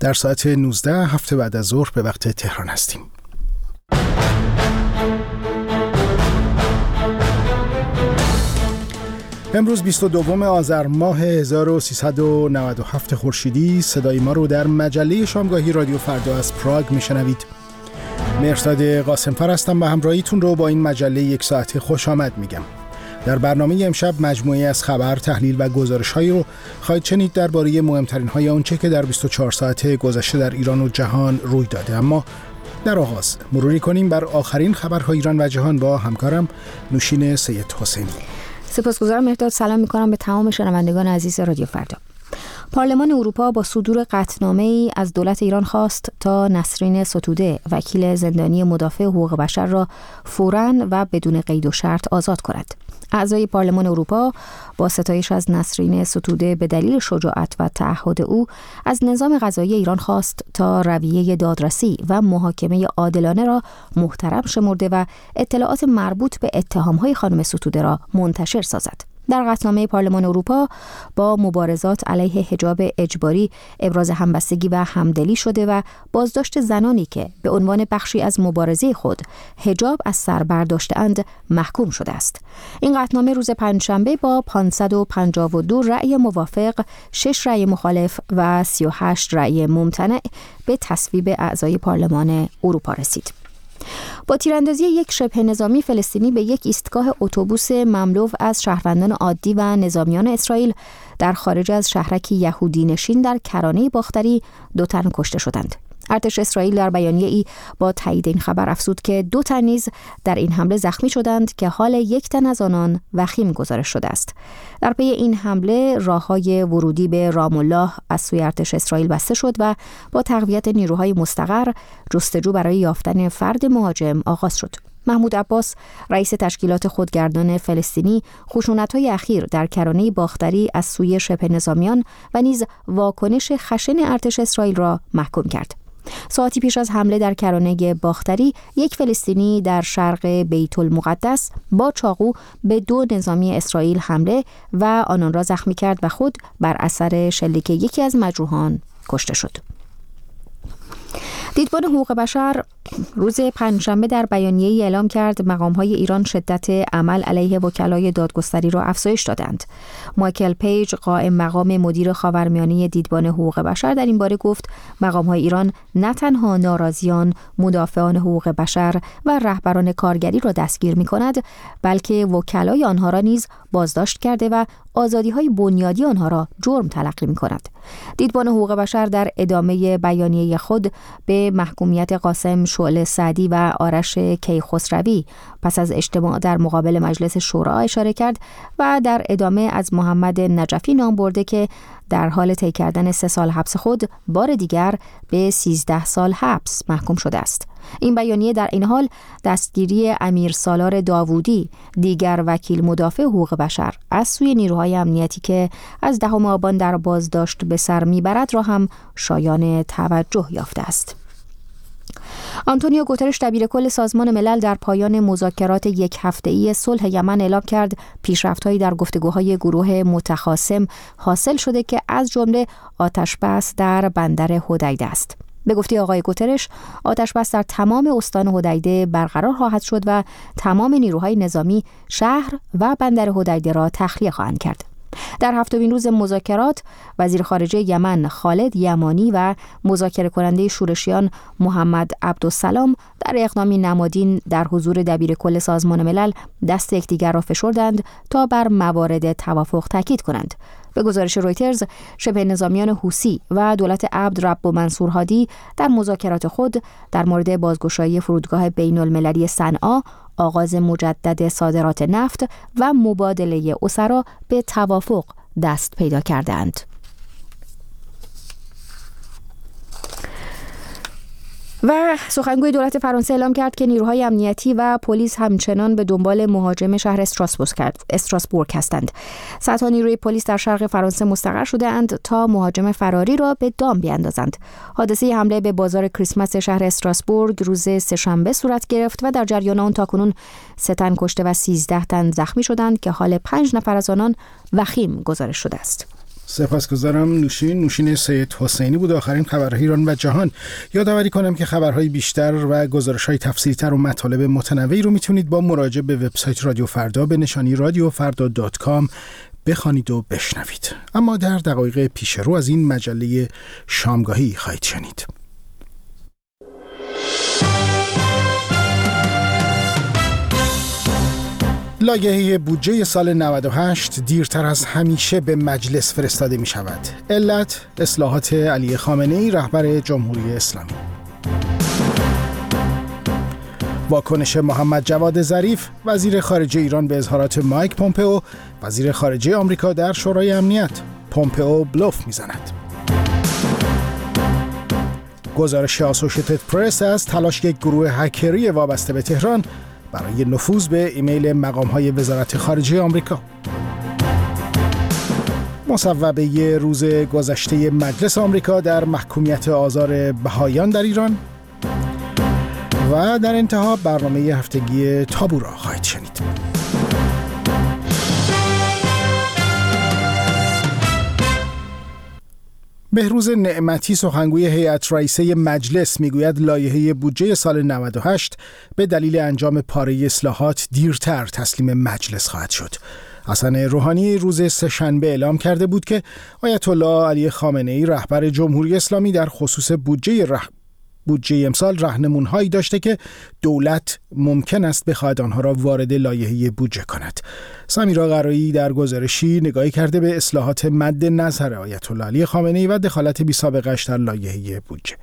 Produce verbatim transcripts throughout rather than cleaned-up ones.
در ساعت نوزده هفته بعد از ظهر به وقت تهران هستیم. امروز بیست و دوم آذر ماه هزار و سیصد و نود و هفت خورشیدی. صدای ما رو در مجله شامگاهی رادیو فردا از پراگ میشنوید. مهرزاد قاسمفر هستم و همراهیتون رو با این مجله یک ساعته خوش آمد میگم. در برنامه امشب مجموعه از خبر، تحلیل و گزارش‌هایی رو خواهید شنید درباره مهمترین‌های آنچه که در بیست و چهار ساعت گذشته در ایران و جهان روی داده. اما در آغاز مروری کنیم بر آخرین خبرهای ایران و جهان با همکارم نوشین سید حسینی. سپاسگزارم مهرداد. سلام می‌کنم به تمام شنوندگان عزیز رادیو فردا. پارلمان اروپا با صدور قطعنامه‌ای از دولت ایران خواست تا نسرین ستوده، وکیل زندانی مدافع حقوق بشر را فوراً و بدون قید و شرط آزاد کند. اعضای پارلمان اروپا با ستایش از نسرین ستوده به دلیل شجاعت و تعهد او از نظام قضایی ایران خواست تا رویه دادرسی و محاکمه عادلانه را محترم شمرده و اطلاعات مربوط به اتهام‌های خانم ستوده را منتشر سازد. در قطعنامه پارلمان اروپا با مبارزات علیه حجاب اجباری ابراز همبستگی و همدلی شده و بازداشت زنانی که به عنوان بخشی از مبارزه خود حجاب از سر برداشته‌اند محکوم شده است. این قطعنامه روز پنجشنبه با پانصد و پنجاه و دو رأی موافق، شش رأی مخالف و سی و هشت رأی ممتنع به تصویب اعضای پارلمان اروپا رسید. با تیراندازی یک شبه نظامی فلسطینی به یک ایستگاه اتوبوس مملو از شهروندان عادی و نظامیان اسرائیل در خارج از شهرکی یهودی نشین در کرانه باختری دو تن کشته شدند. ارتش اسرائیل در بیانیه‌ای با تایید این خبر افزود که دو تن نیز در این حمله زخمی شدند که حال یک تن از آنان وخیم گزارش شده است. در پی این حمله راه‌های ورودی به رام الله از سوی ارتش اسرائیل بسته شد و با تقویت نیروهای مستقر جستجو برای یافتن فرد مهاجم آغاز شد. محمود عباس، رئیس تشکیلات خودگردان فلسطینی، خشونت‌های اخیر در کرانه باختری از سوی شبه نظامیان و نیز واکنش خشن ارتش اسرائیل را محکوم کرد. ساعتی پیش از حمله در کرانه باختری، یک فلسطینی در شرق بیت المقدس با چاقو به دو نظامی اسرائیل حمله و آنان را زخمی کرد و خود بر اثر شلیک یکی از مجروحان کشته شد. دیدبان حقوق بشر روز پنجشنبه در بیانیه‌ای اعلام کرد مقام‌های ایران شدت عمل علیه وکلای دادگستری را افزایش دادند. مایکل پیج، قائم مقام مدیر خاورمیانه دیدبان حقوق بشر، در این باره گفت مقام‌های ایران نه تنها ناراضیان، مدافعان حقوق بشر و رهبران کارگری را دستگیر می‌کند، بلکه وکلای آنها را نیز بازداشت کرده و آزادی‌های بنیادی آنها را جرم تلقی می‌کند. دیدبان حقوق بشر در ادامه بیانیه خود به محکومیت قاسم شعله سعدی و آرش کیخسروی پس از اجتماع در مقابل مجلس شورا اشاره کرد و در ادامه از محمد نجفی نام برده که در حال طی کردن سه سال حبس خود بار دیگر به سیزده سال حبس محکوم شده است. این بیانیه در این حال دستگیری امیر سالار داوودی، دیگر وکیل مدافع حقوق بشر، از سوی نیروهای امنیتی که از دهم آبان در بازداشت به سر میبرد را هم شایان توجه یافته است. آنتونیو گوترش، دبیرکل سازمان ملل، در پایان مذاکرات یک هفته‌ای صلح یمن اعلام کرد پیشرفت‌هایی در گفتگوهای گروه متخاصم حاصل شده که از جمله آتش‌بس در بندر حدیده است. به گفته آقای گوترش، آتش‌بس در تمام استان حدیده برقرار خواهد شد و تمام نیروهای نظامی شهر و بندر حدیده را تخلیه خواهند کرد. در هفتمین روز مذاکرات، وزیر خارجه یمن خالد یمانی و مذاکره کننده شورشیان محمد عبدالسلام در اقدامی نمادین در حضور دبیرکل سازمان ملل دست یکدیگر را فشردند تا بر موارد توافق تاکید کنند. به گزارش رویترز، شبه نظامیان حوثی و دولت عبد رب و منصور هادی در مذاکرات خود در مورد بازگشایی فرودگاه بین المللی صنعا، آغاز مجدد صادرات نفت و مبادله اسرا به توافق دست پیدا کردند. و سخنگوی دولت فرانسه اعلام کرد که نیروهای امنیتی و پلیس همچنان به دنبال مهاجم شهر استراسبورگ هستند. صدها نیروی پلیس در شرق فرانسه مستقر شده اند تا مهاجم فراری را به دام بیاندازند. حادثه حمله به بازار کریسمس شهر استراسبورگ روز سه‌شنبه صورت گرفت و در جریان آن تاکنون سه تن کشته و سیزده تن زخمی شدند که حال پنج نفر از آنان وخیم گزارش شده است. سپاسگزارم نوشین. نوشین سید حسینی بود. آخرین خبرهای ایران و جهان. یادآوری کنم که خبرهای بیشتر و گزارش‌های تفصیلی‌تر و مطالب متنوعی رو میتونید با مراجعه به وبسایت رادیو فردا به نشانی رادیو فردا دات کام بخوانید و بشنوید. اما در دقایق پیش رو از این مجله شامگاهی خواهید شنید. لایحه بودجه سال نود و هشت دیرتر از همیشه به مجلس فرستاده می شود. علت اصلاحات علی خامنه‌ای رهبر جمهوری اسلامی. واکنش محمد جواد ظریف وزیر خارجه ایران به اظهارات مایک پومپئو وزیر خارجه آمریکا در شورای امنیت. پومپئو بلوف میزند. گزارش آسوشیتد پرس از تلاش یک گروه هکری وابسته به تهران برای نفوذ به ایمیل مقام‌های وزارت خارجه آمریکا. مصوبه روز گذشته مجلس آمریکا در محکومیت آزار بهائیان در ایران و در انتها برنامه هفتگی تابو را خواهید شنید. بهروز نعمتی سخنگوی هیئت رئیسه مجلس میگوید لایحه بودجه سال نود و هشت به دلیل انجام پاره اصلاحات دیرتر تسلیم مجلس خواهد شد. حسن روحانی روز سه‌شنبه اعلام کرده بود که آیت الله علی خامنه‌ای رهبر جمهوری اسلامی در خصوص بودجه رح... بودجه امسال راهنمون‌هایی داشته که دولت ممکن است بخواهد آنها را وارد لایحه بودجه کند. سمیرا قرایی در گزارشی نگاهی کرده به اصلاحات مد نظر آیت الله علی خامنه‌ای و دخالت بی‌سابقه‌اش در لایحه بودجه.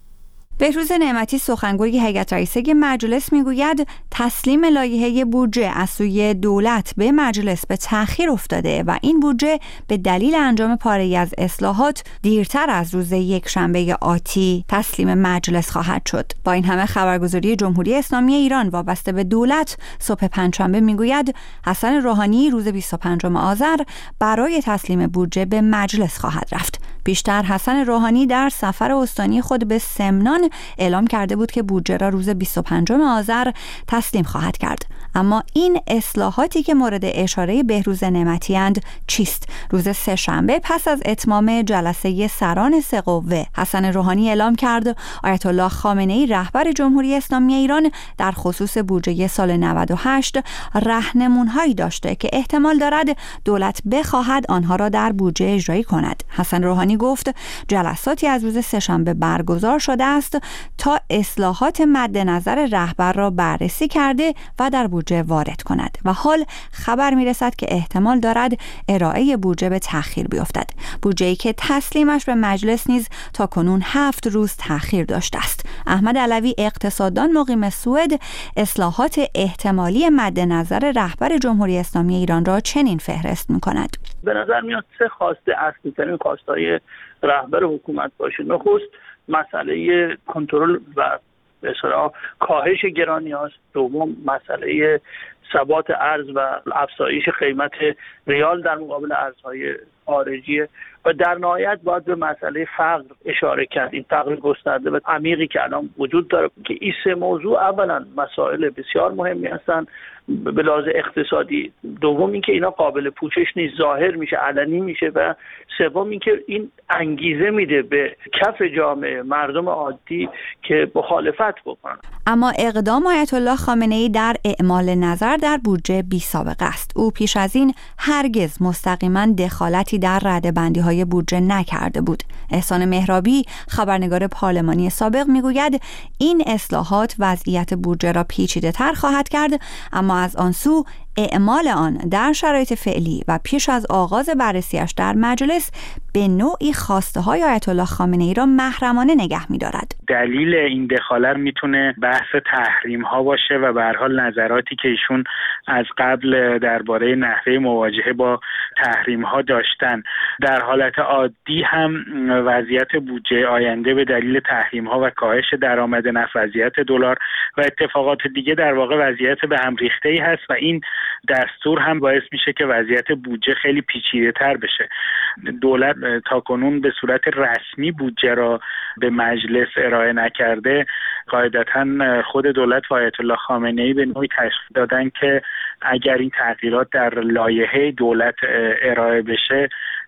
بهروز نعمتی سخنگوی هیئت رئیسه مجلس میگوید تسلیم لایحه بودجه از سوی دولت به مجلس به تأخیر افتاده و این بودجه به دلیل انجام پاره‌ای از اصلاحات دیرتر از روز یک شنبه آتی تسلیم مجلس خواهد شد. با این همه خبرگزاری جمهوری اسلامی ایران وابسته به دولت صبح پنجشنبه میگوید حسن روحانی روز بیست و پنجم آذر برای تسلیم بودجه به مجلس خواهد رفت. پیشتر حسن روحانی در سفر استانی خود به سمنان اعلام کرده بود که بودجه را روز بیست و پنجم آذر تسلیم خواهد کرد. اما این اصلاحاتی که مورد اشاره بهروز نعمتی اند چیست؟ روز سه‌شنبه پس از اتمام جلسه سران سه قوه حسن روحانی اعلام کرد آیت الله خامنه‌ای رهبر جمهوری اسلامی ایران در خصوص بودجه سال نود و هشت راهنمون‌هایی داشته که احتمال دارد دولت بخواهد آنها را در بودجه اجرایی کند. حسن روحانی گفت جلساتی از روز سه‌شنبه برگزار شده است تا اصلاحات مد نظر رهبر را بررسی کرده و در بودجه وارد کند و حال خبر میرسد که احتمال دارد ارائه بودجه به تأخیر بیفتد. بودجه‌ای که تسلیمش به مجلس نیز تا کنون هفت روز تأخیر داشته است. احمد علوی اقتصاددان مقیم سوئد اصلاحات احتمالی مد نظر رهبر جمهوری اسلامی ایران را چنین فهرست می‌کند. به نظر میاد سه خواسته اصلی ترین خواستهای رهبر حکومت باشه. نخست مسئله کنترل و به اصطلاح کاهش گرانی‌هاست. دوم مسئله ثبات ارز و افزایش قیمت ریال در مقابل ارزهای خارجی و در نهایت باید به مسئله فقر اشاره کرد. این فقر گسترده و عمیقی که الان وجود داره که این سه موضوع اولا مسائل بسیار مهمی هستند به لحاظ اقتصادی، دوم این که اینا قابل پوشش نیست، ظاهر میشه، علنی میشه و سوم این که این انگیزه میده به کف جامعه مردم عادی که مخالفت بکنن. اما اقدام آیت الله خامنه‌ای در اعمال نظر در بودجه بی سابقه است. او پیش از این هرگز مستقیما دخالتی در رده‌بندی‌های بودجه نکرده بود. احسان مهرابی خبرنگار پارلمانی سابق میگوید این اصلاحات وضعیت بودجه را پیچیده‌تر خواهد کرد، اما از آن سو اعمال آن در شرایط فعلی و پیش از آغاز بررسیش در مجلس به نوعی خواسته های آیت الله خامنه‌ای را محرمانه نگه می‌دارد. دلیل این دخالت میتونه بحث تحریم ها باشه و به هر حال نظراتی که ایشون از قبل درباره نحوه مواجهه با تحریم ها داشتن. در حالت عادی هم وضعیت بودجه آینده به دلیل تحریم ها و کاهش درآمد نفت، وضعیت دلار و اتفاقات دیگه در واقع وضعیت به هم ریخته‌ای هست و این دستور هم باعث میشه که وضعیت بودجه خیلی پیچیده تر بشه. دولت تاکنون به صورت رسمی بودجه را به مجلس ارائه نکرده. قاعدتاً خود دولت و آیت الله خامنه‌ای به نوعی تشخیص دادن که اگر این تغییرات در لایحه دولت ارائه بشه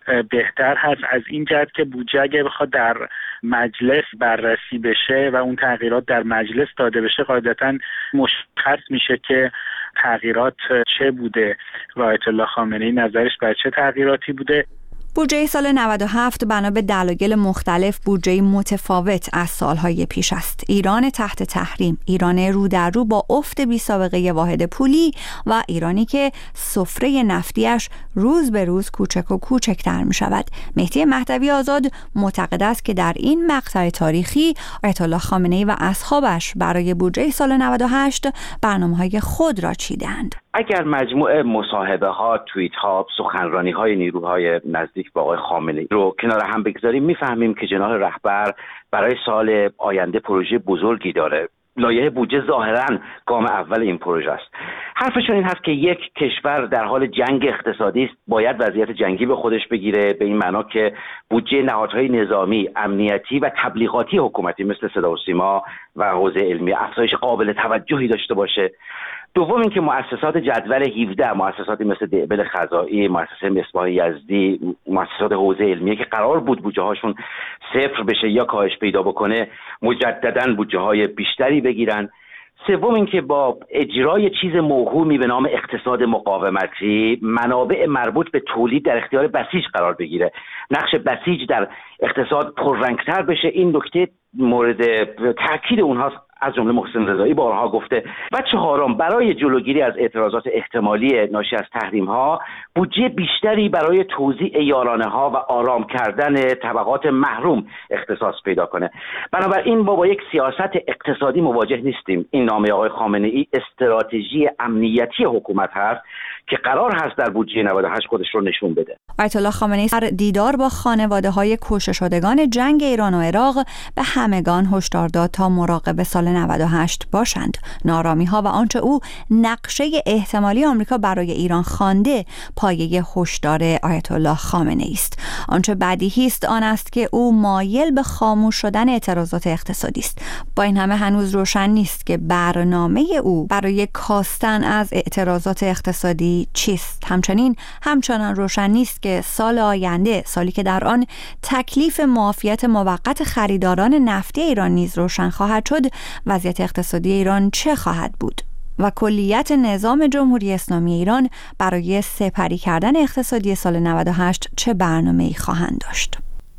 بهتر هست، از این جهت که بودجه اگه بخواد در مجلس بررسی بشه و اون تغییرات در مجلس داده بشه قاعدتاً مشخص میشه که تغییرات چه بوده و آیت الله خامنه‌ای نظرش بر چه تغییراتی بوده. بودجه سال نود و هفت بنا به دلایل مختلف بودجه متفاوت از سالهای پیش است. ایران تحت تحریم، ایران رو در رو با افت بی سابقه واحد پولی و ایرانی که سفره نفتیش روز به روز کوچک و کوچکتر می شود. مهدی مهدوی آزاد معتقد است که در این مقطع تاریخی آیت الله خامنه‌ای و اصحابش برای بودجه سال نود و هشت برنامه‌های خود را چیدند. اگر مجموعه مصاحبه ها، توییت ها، سخنرانی های نیروهای نزدیک با آقای خامنه‌ای رو کنار هم بگذاریم میفهمیم که جناح رهبر برای سال آینده پروژه بزرگی داره. لایحه بودجه ظاهراً گام اول این پروژه است. حرفشون این هست که یک کشور در حال جنگ اقتصادی است، باید وضعیت جنگی به خودش بگیره، به این معنا که بودجه نهادهای نظامی، امنیتی و تبلیغاتی حکومتی مثل صدا و سیما و حوزه علمی افزایش قابل توجهی داشته باشه. دوم اینکه مؤسسات جدول هفده، مؤسساتی مثل دعبل خزائی، مؤسسه مصباح یزدی، مؤسسات حوزه علمیه که قرار بود بودجه هاشون صفر بشه یا کاهش پیدا بکنه، مجدداً بودجه های بیشتری بگیرن. سوم اینکه با اجرای چیز موهومی به نام اقتصاد مقاومتی منابع مربوط به تولید در اختیار بسیج قرار بگیره، نقش بسیج در اقتصاد پررنگتر بشه. این نکته مورد تاکید اونهاست، از جمله محسن رضایی بارها گفته. و چهارم، برای جلوگیری از اعتراضات احتمالی ناشی از تحریم ها بودجه بیشتری برای توزیع یارانه ها و آرام کردن طبقات محروم اختصاص پیدا کنه. بنابراین ما با یک سیاست اقتصادی مواجه نیستیم. این نامه آقای خامنه‌ای استراتژی امنیتی حکومت هست که قرار هست در بودجه نود و هشت خودش رو نشون بده. آیت الله خامنه‌ای در دیدار با خانواده‌های کشته شدگان جنگ ایران و عراق به همگان هشدار داد تا مراقب سال نود و هشت باشند. نارامی‌ها و آنچه او نقشه احتمالی آمریکا برای ایران خوانده پایه هشدار آیت الله خامنه‌ای است. آنچه بدیهی است آن است که او مایل به خاموش شدن اعتراضات اقتصادی است. با این همه هنوز روشن نیست که برنامه او برای کاستن از اعتراضات اقتصادی چیست. همچنین همچنان روشن نیست که سال آینده، سالی که در آن تکلیف معافیت موقت خریداران نفتی ایران نیز روشن خواهد شد، وضعیت اقتصادی ایران چه خواهد بود و کلیت نظام جمهوری اسلامی ایران برای سپری کردن اقتصادی سال نود و هشت چه برنامه‌ای خواهند داشت.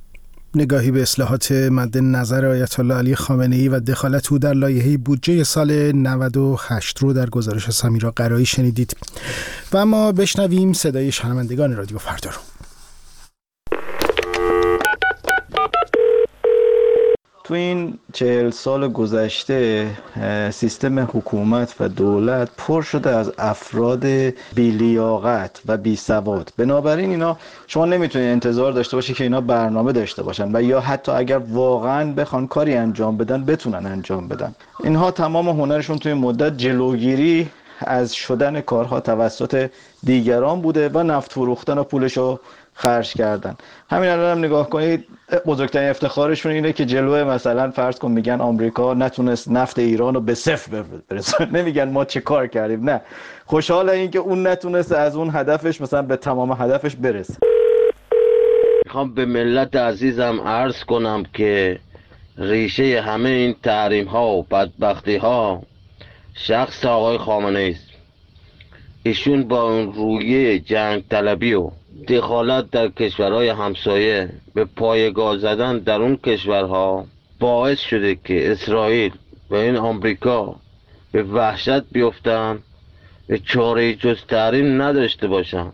نگاهی به اصلاحات مد نظر آیت الله علی خامنه‌ای و دخالت او در لایحه بودجه سال نود و هشت رو در گزارش سمیرا قرایی شنیدید. و اما بشنویم صدای شنوندگان رادیو فردا رو. تو این چهل سال گذشته سیستم حکومت و دولت پر شده از افراد بی‌لیاقت و بی‌سواد. بنابراین اینا شما نمیتونید انتظار داشته باشید که اینا برنامه داشته باشن و یا حتی اگر واقعا بخوان کاری انجام بدن بتونن انجام بدن. اینها تمام هنرشون توی مدت جلوگیری از شدن کارها توسط دیگران بوده و نفت فروختن و پولشو خرج کردن. همین الان هم نگاه کنید، بزرگترین افتخارشون اینه که جلوه مثلا فرض کن میگن آمریکا نتونست نفت ایران رو به صفر برسونه، نمیگن ما چه کار کردیم، نه، خوشحال این که اون نتونست از اون هدفش مثلا به تمام هدفش برسه. میخوام به ملت عزیزم عرض کنم که ریشه همه این تحریم ها و بدبختی ها شخص آقای خامنه‌ای است. ایشون با اون رویه جنگ طلبی و دخالت در کشورهای همسایه به پایه‌گاه زدن در اون کشورها باعث شده که اسرائیل و این آمریکا به وحشت بیفتن، به چاره جز تحریم نداشته باشن.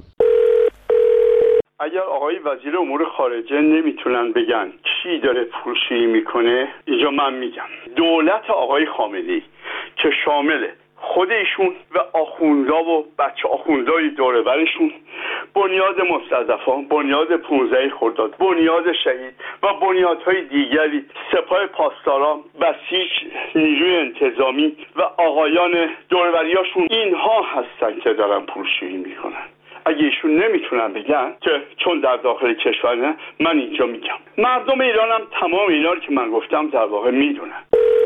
اگر آقای وزیر امور خارجه نمیتونن بگن کی داره پولشویی میکنه، اینجا من میگم دولت آقای خامنه‌ای که شامل خود ایشون و آخوندا و بچه آخوندای دوره برشون، بنیاد مستضعفان، بنیاد پانزده خرداد، بنیاد شهید و بنیادهای دیگری، سپاه پاسداران، بسیج، نیروی انتظامی و آقایان دوربریاشون، اینها هستن که دارن پولشویی میکنن. اگه ایشون نمیتونن بگن که چون در داخل کشور نه، من اینجا میگم مردم ایران هم تمام اینا رو که من گفتم در واقع میدونن.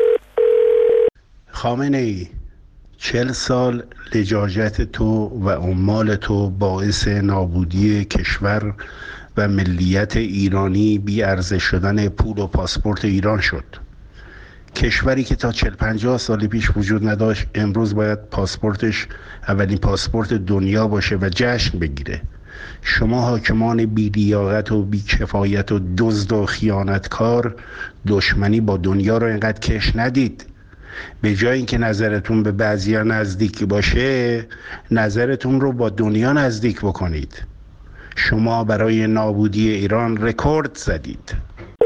خامنه‌ای، چهل سال لجاجت تو و عمال تو باعث نابودی کشور و ملیت ایرانی بی ارزش شدن پول و پاسپورت ایران شد. کشوری که تا چهل پنجاه سال پیش وجود نداشت امروز باید پاسپورتش اولین پاسپورت دنیا باشه و جشن بگیره. شما حاکمان بی لیاقت و بی کفایت و دزد و خیانتکار دشمنی با دنیا رو اینقدر کش ندید. به جای اینکه نظرتون به بعضیا نزدیک باشه، نظرتون رو با دنیا نزدیک بکنید. شما برای نابودی ایران رکورد زدید.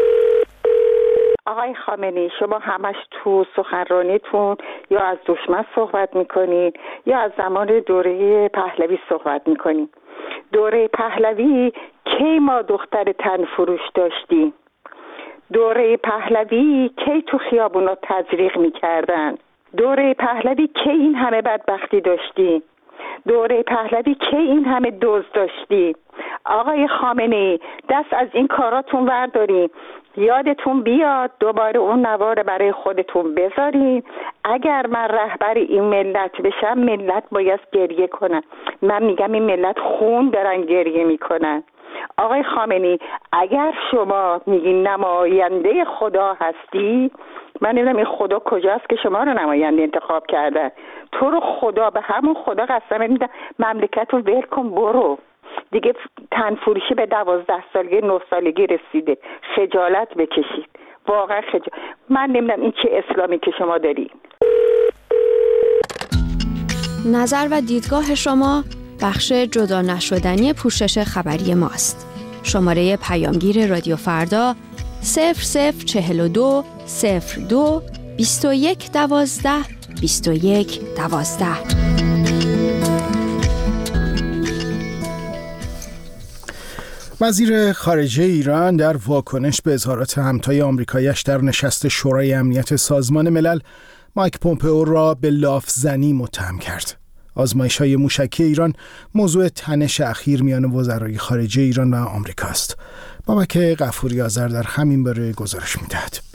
آقای خامنه‌ای، شما همش تو سخنرانیتون یا از دشمن صحبت میکنین یا از زمان دوره پهلوی صحبت میکنین. دوره پهلوی کی ما دختر تن فروش داشتیم؟ دوره پهلوی کی تو خیابونا تزریق میکردن؟ دوره پهلوی کی این همه بدبختی داشتیم؟ دوره پهلوی کی این همه دزد داشتیم؟ آقای خامنه‌ای، دست از این کاراتون بردارین. یادتون بیاد دوباره اون نوار برای خودتون بذارین. اگر من رهبر این ملت بشم، ملت باید گریه کنن. من میگم این ملت خون دارن گریه میکنن. آقای خامنه‌ای، اگر شما میگین نماینده خدا هستی، من نمیدونم این خدا کجاست که شما رو نماینده انتخاب کرده. تو رو خدا، به همون خدا قسم میدم مملکت رو ول کن، برو دیگه. تنفروشی به دوازده سالگی نه سالگی رسیده. خجالت بکشید، واقعا خجالت. من نمیدونم این چه اسلامی که شما دارین. نظر و دیدگاه شما بخش جدا نشدنی پوشش خبری ماست. شماره پیامگیر رادیو فردا صفر صفر چهل و دو صفر دو بیست و یک دوازده بیست و یک دوازده. وزیر خارجه ایران در واکنش به اظهارات همتای آمریکایی‌اش در نشست شورای امنیت سازمان ملل، مایک پومپئو را به لافزنی متهم کرد. آزمایش‌های موشکی ایران موضوع تنش اخیر میان وزرای خارجه ایران و آمریکا است. بابک غفوری آذر در همین باره گزارش می‌دهد.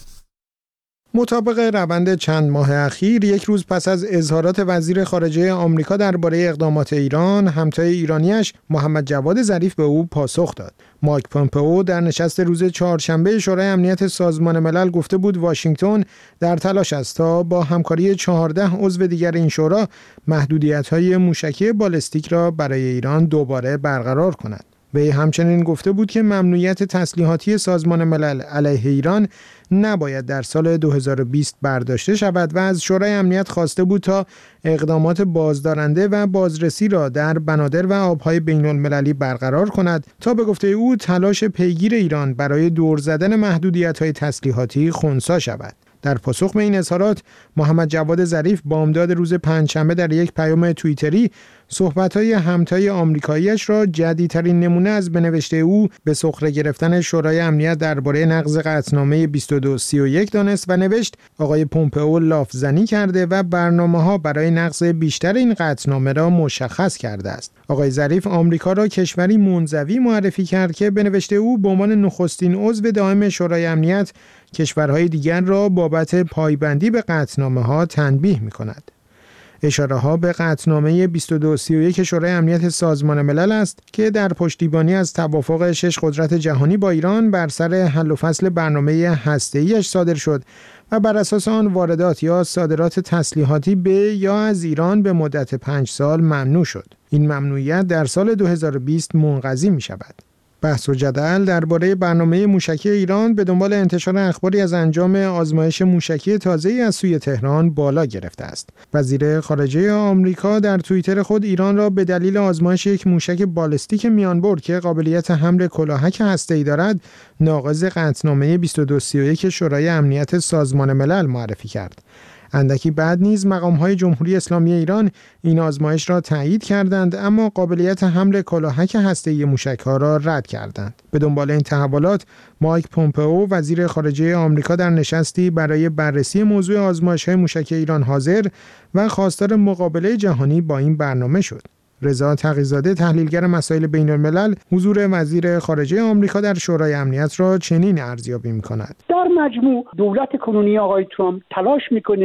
مطابق روند چند ماه اخیر، یک روز پس از اظهارات وزیر خارجه آمریکا درباره اقدامات ایران، همتای ایرانیش محمد جواد ظریف به او پاسخ داد. مایک پومپئو در نشست روز چهارشنبه شورای امنیت سازمان ملل گفته بود واشنگتن در تلاش است تا با همکاری چهارده عضو دیگر این شورا محدودیت‌های موشکی بالستیک را برای ایران دوباره برقرار کند. وی همچنین گفته بود که ممنوعیت تسلیحاتی سازمان ملل علیه ایران نباید در سال دو هزار و بیست برداشته شود و از شورای امنیت خواسته بود تا اقدامات بازدارنده و بازرسی را در بنادر و آبهای بین المللی برقرار کند تا به گفته او تلاش پیگیر ایران برای دور زدن محدودیت‌های تسلیحاتی خنثی شود. در پاسخ به این اظهارات، محمد جواد ظریف بامداد روز پنجشنبه در یک پیام توییتری صحبت‌های همتای آمریکایی‌اش را جدیدترین نمونه از بنوشته او به سخره گرفتن شورای امنیت درباره نقض قطعنامه بیست و دو سی و یک دانست و نوشت آقای پومپئو لافزنی کرده و برنامه‌ها برای نقض بیشتر این قطعنامه را مشخص کرده است. آقای ظریف آمریکا را کشوری منزوی معرفی کرد که بنوشته او به عنوان نخستین عضو دائم شورای امنیت کشورهای دیگر را بابت پایبندی به قطعنامه‌ها تنبیه می‌کند. اشاره ها به قطعنامه بیست و دو سی و یک شورای امنیت سازمان ملل است که در پشتیبانی از توافق شش قدرت جهانی با ایران بر سر حل و فصل برنامه هسته‌ای‌اش صادر شد و بر اساس آن واردات یا صادرات تسلیحاتی به یا از ایران به مدت پنج سال ممنوع شد. این ممنوعیت در سال دو هزار و بیست منقضی می شود. بحث و جدل درباره برنامه موشکی ایران به دنبال انتشار اخباری از انجام آزمایش موشکی تازه‌ای از سوی تهران بالا گرفته است. وزیر خارجه آمریکا در توییتر خود ایران را به دلیل آزمایش یک موشک بالستیک میانبرد که قابلیت حمل کلاهک هسته‌ای دارد، ناقض قطعنامه بیست و دو سی و یک شورای امنیت سازمان ملل معرفی کرد. اندکی بعد نیز مقام‌های جمهوری اسلامی ایران این آزمایش را تایید کردند، اما قابلیت حمل کلاهک هسته‌ای موشک‌ها را رد کردند. به دنبال این تحولات، مایک پومپئو وزیر خارجه آمریکا در نشستی برای بررسی موضوع آزمایش‌های موشکی ایران حاضر و خواستار مقابله جهانی با این برنامه شد. رضا تقی‌زاده تحلیلگر مسائل بین‌الملل حضور وزیر خارجه آمریکا در شورای امنیت را چنین ارزیابی می‌کند. در مجموع دولت کنونی آقای ترامپ تلاش می‌کنه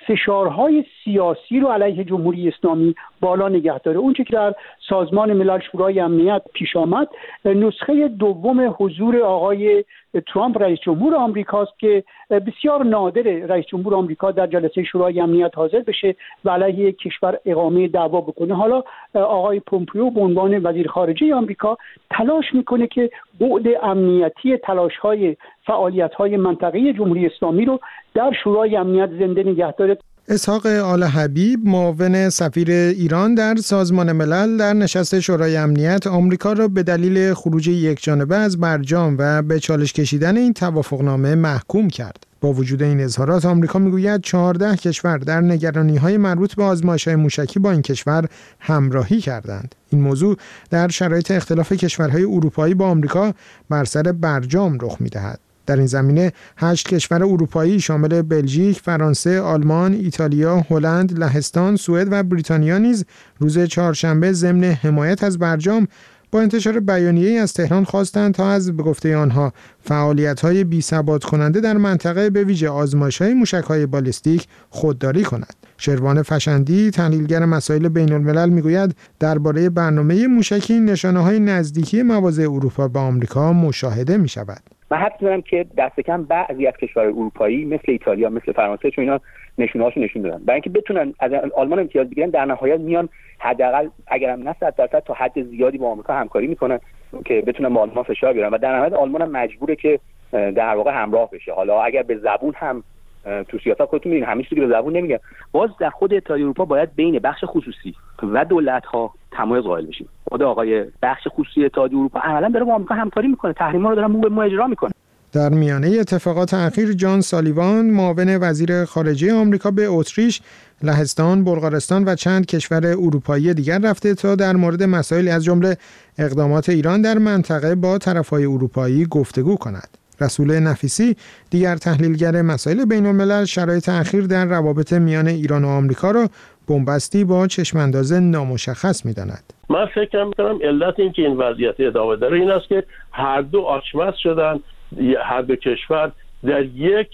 فشارهای سیاسی رو علیه جمهوری اسلامی بالا نگه داره. اون چه که در سازمان ملل شورای امنیت پیش آمد نسخه دوم حضور آقای ترامپ رئیس جمهور آمریکاست که بسیار نادر رئیس جمهور آمریکا در جلسه شورای امنیت حاضر بشه و علیه کشور اقامه دعوا بکنه. حالا آقای پومپیو به عنوان وزیر خارجه آمریکا تلاش میکنه که بعد امنیتی تلاش‌های فعالیت‌های منطقه‌ای جمهوری اسلامی رو در شورای امنیت زنده نگه داره. اسحاق آل حبیب، معاون سفیر ایران در سازمان ملل، در نشست شورای امنیت آمریکا را به دلیل خروج یکجانبه از برجام و به چالش کشیدن این توافقنامه محکوم کرد. با وجود این اظهارات آمریکا میگوید چهارده کشور در نگرانی‌های مربوط به آزمایش‌های موشکی با این کشور همراهی کردند. این موضوع در شرایط اختلاف کشورهای اروپایی با آمریکا بر سر برجام رخ می‌دهد. در این زمینه هشت کشور اروپایی شامل بلژیک، فرانسه، آلمان، ایتالیا، هلند، لهستان، سوئد و بریتانیا نیز روز چهارشنبه ضمن حمایت از برجام با انتشار بیانیه‌ای از تهران خواستند تا از به گفته آنها فعالیت‌های بی‌ثبات کننده در منطقه به ویژه آزمایش‌های موشک‌های بالستیک خودداری کند. شروان فشندی، تحلیلگر مسائل بین‌الملل میگوید درباره برنامه موشکی نشانه‌های نزدیکی مواضع اروپا به آمریکا مشاهده می‌شود. من حد می‌زنم که دست کم بعضی از کشورهای اروپایی مثل ایتالیا، مثل فرانسه، چون اینا نشونه‌هاشو نشون دادن، برای اینکه بتونن از آلمان امتیاز بگیرن در نهایت میان حداقل اگرم نه صد درصد تا حد زیادی با آمریکا همکاری میکنن که بتونن با آلمان فشار بیارن و در نهایت آلمان هم مجبوره که در واقع همراه بشه. حالا اگر به زبون هم تو سیاست خودتون می‌بینید همین چیزی که به زبون نمیگن، باز در خود اتحادیه اروپا باید بین بخش خصوصی و دولت‌ها تمایز قائل بشیم. خود آقای بخش خصوصی اتحادیه اروپا عملاً داره با آمریکا همکاری میکنه، تحریم‌ها رو داره مو به مو اجرا میکنه. در میانه اتفاقات اخیر جان سالیوان، معاون وزیر خارجه آمریکا، به اتریش، لهستان، بلغارستان و چند کشور اروپایی دیگر رفته تا در مورد مسائلی از جمله اقدامات ایران در منطقه با طرف‌های اروپایی گفتگو کند. رسول نفیسی، دیگر تحلیلگر مسائل بین‌الملل، شرایط اخیر در روابط میان ایران و آمریکا را بنبستی با چشم‌انداز نامشخص می‌داند. من فکر می‌کنم علت این که این وضعیت ادامه داره این است که هر دو آچمز شدن، هر دو کشور در یک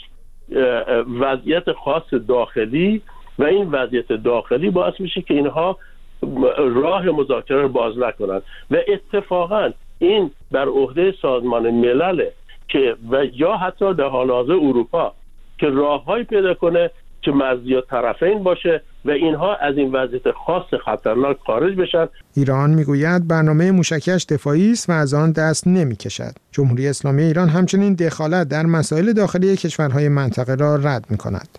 وضعیت خاص داخلی و این وضعیت داخلی باعث میشه که اینها راه مذاکره رو باز نکنند و اتفاقا این بر عهده سازمان ملل که و یا حتی در حال حاضر اروپا که راههایی پیدا کنه که مزیت طرفین باشه و اینها از این وضعیت خاص خطرناک خارج بشن. ایران میگوید برنامه موشکیش دفاعی است و از آن دست نمیکشد. جمهوری اسلامی ایران همچنین دخالت در مسائل داخلی کشورهای منطقه را رد میکند.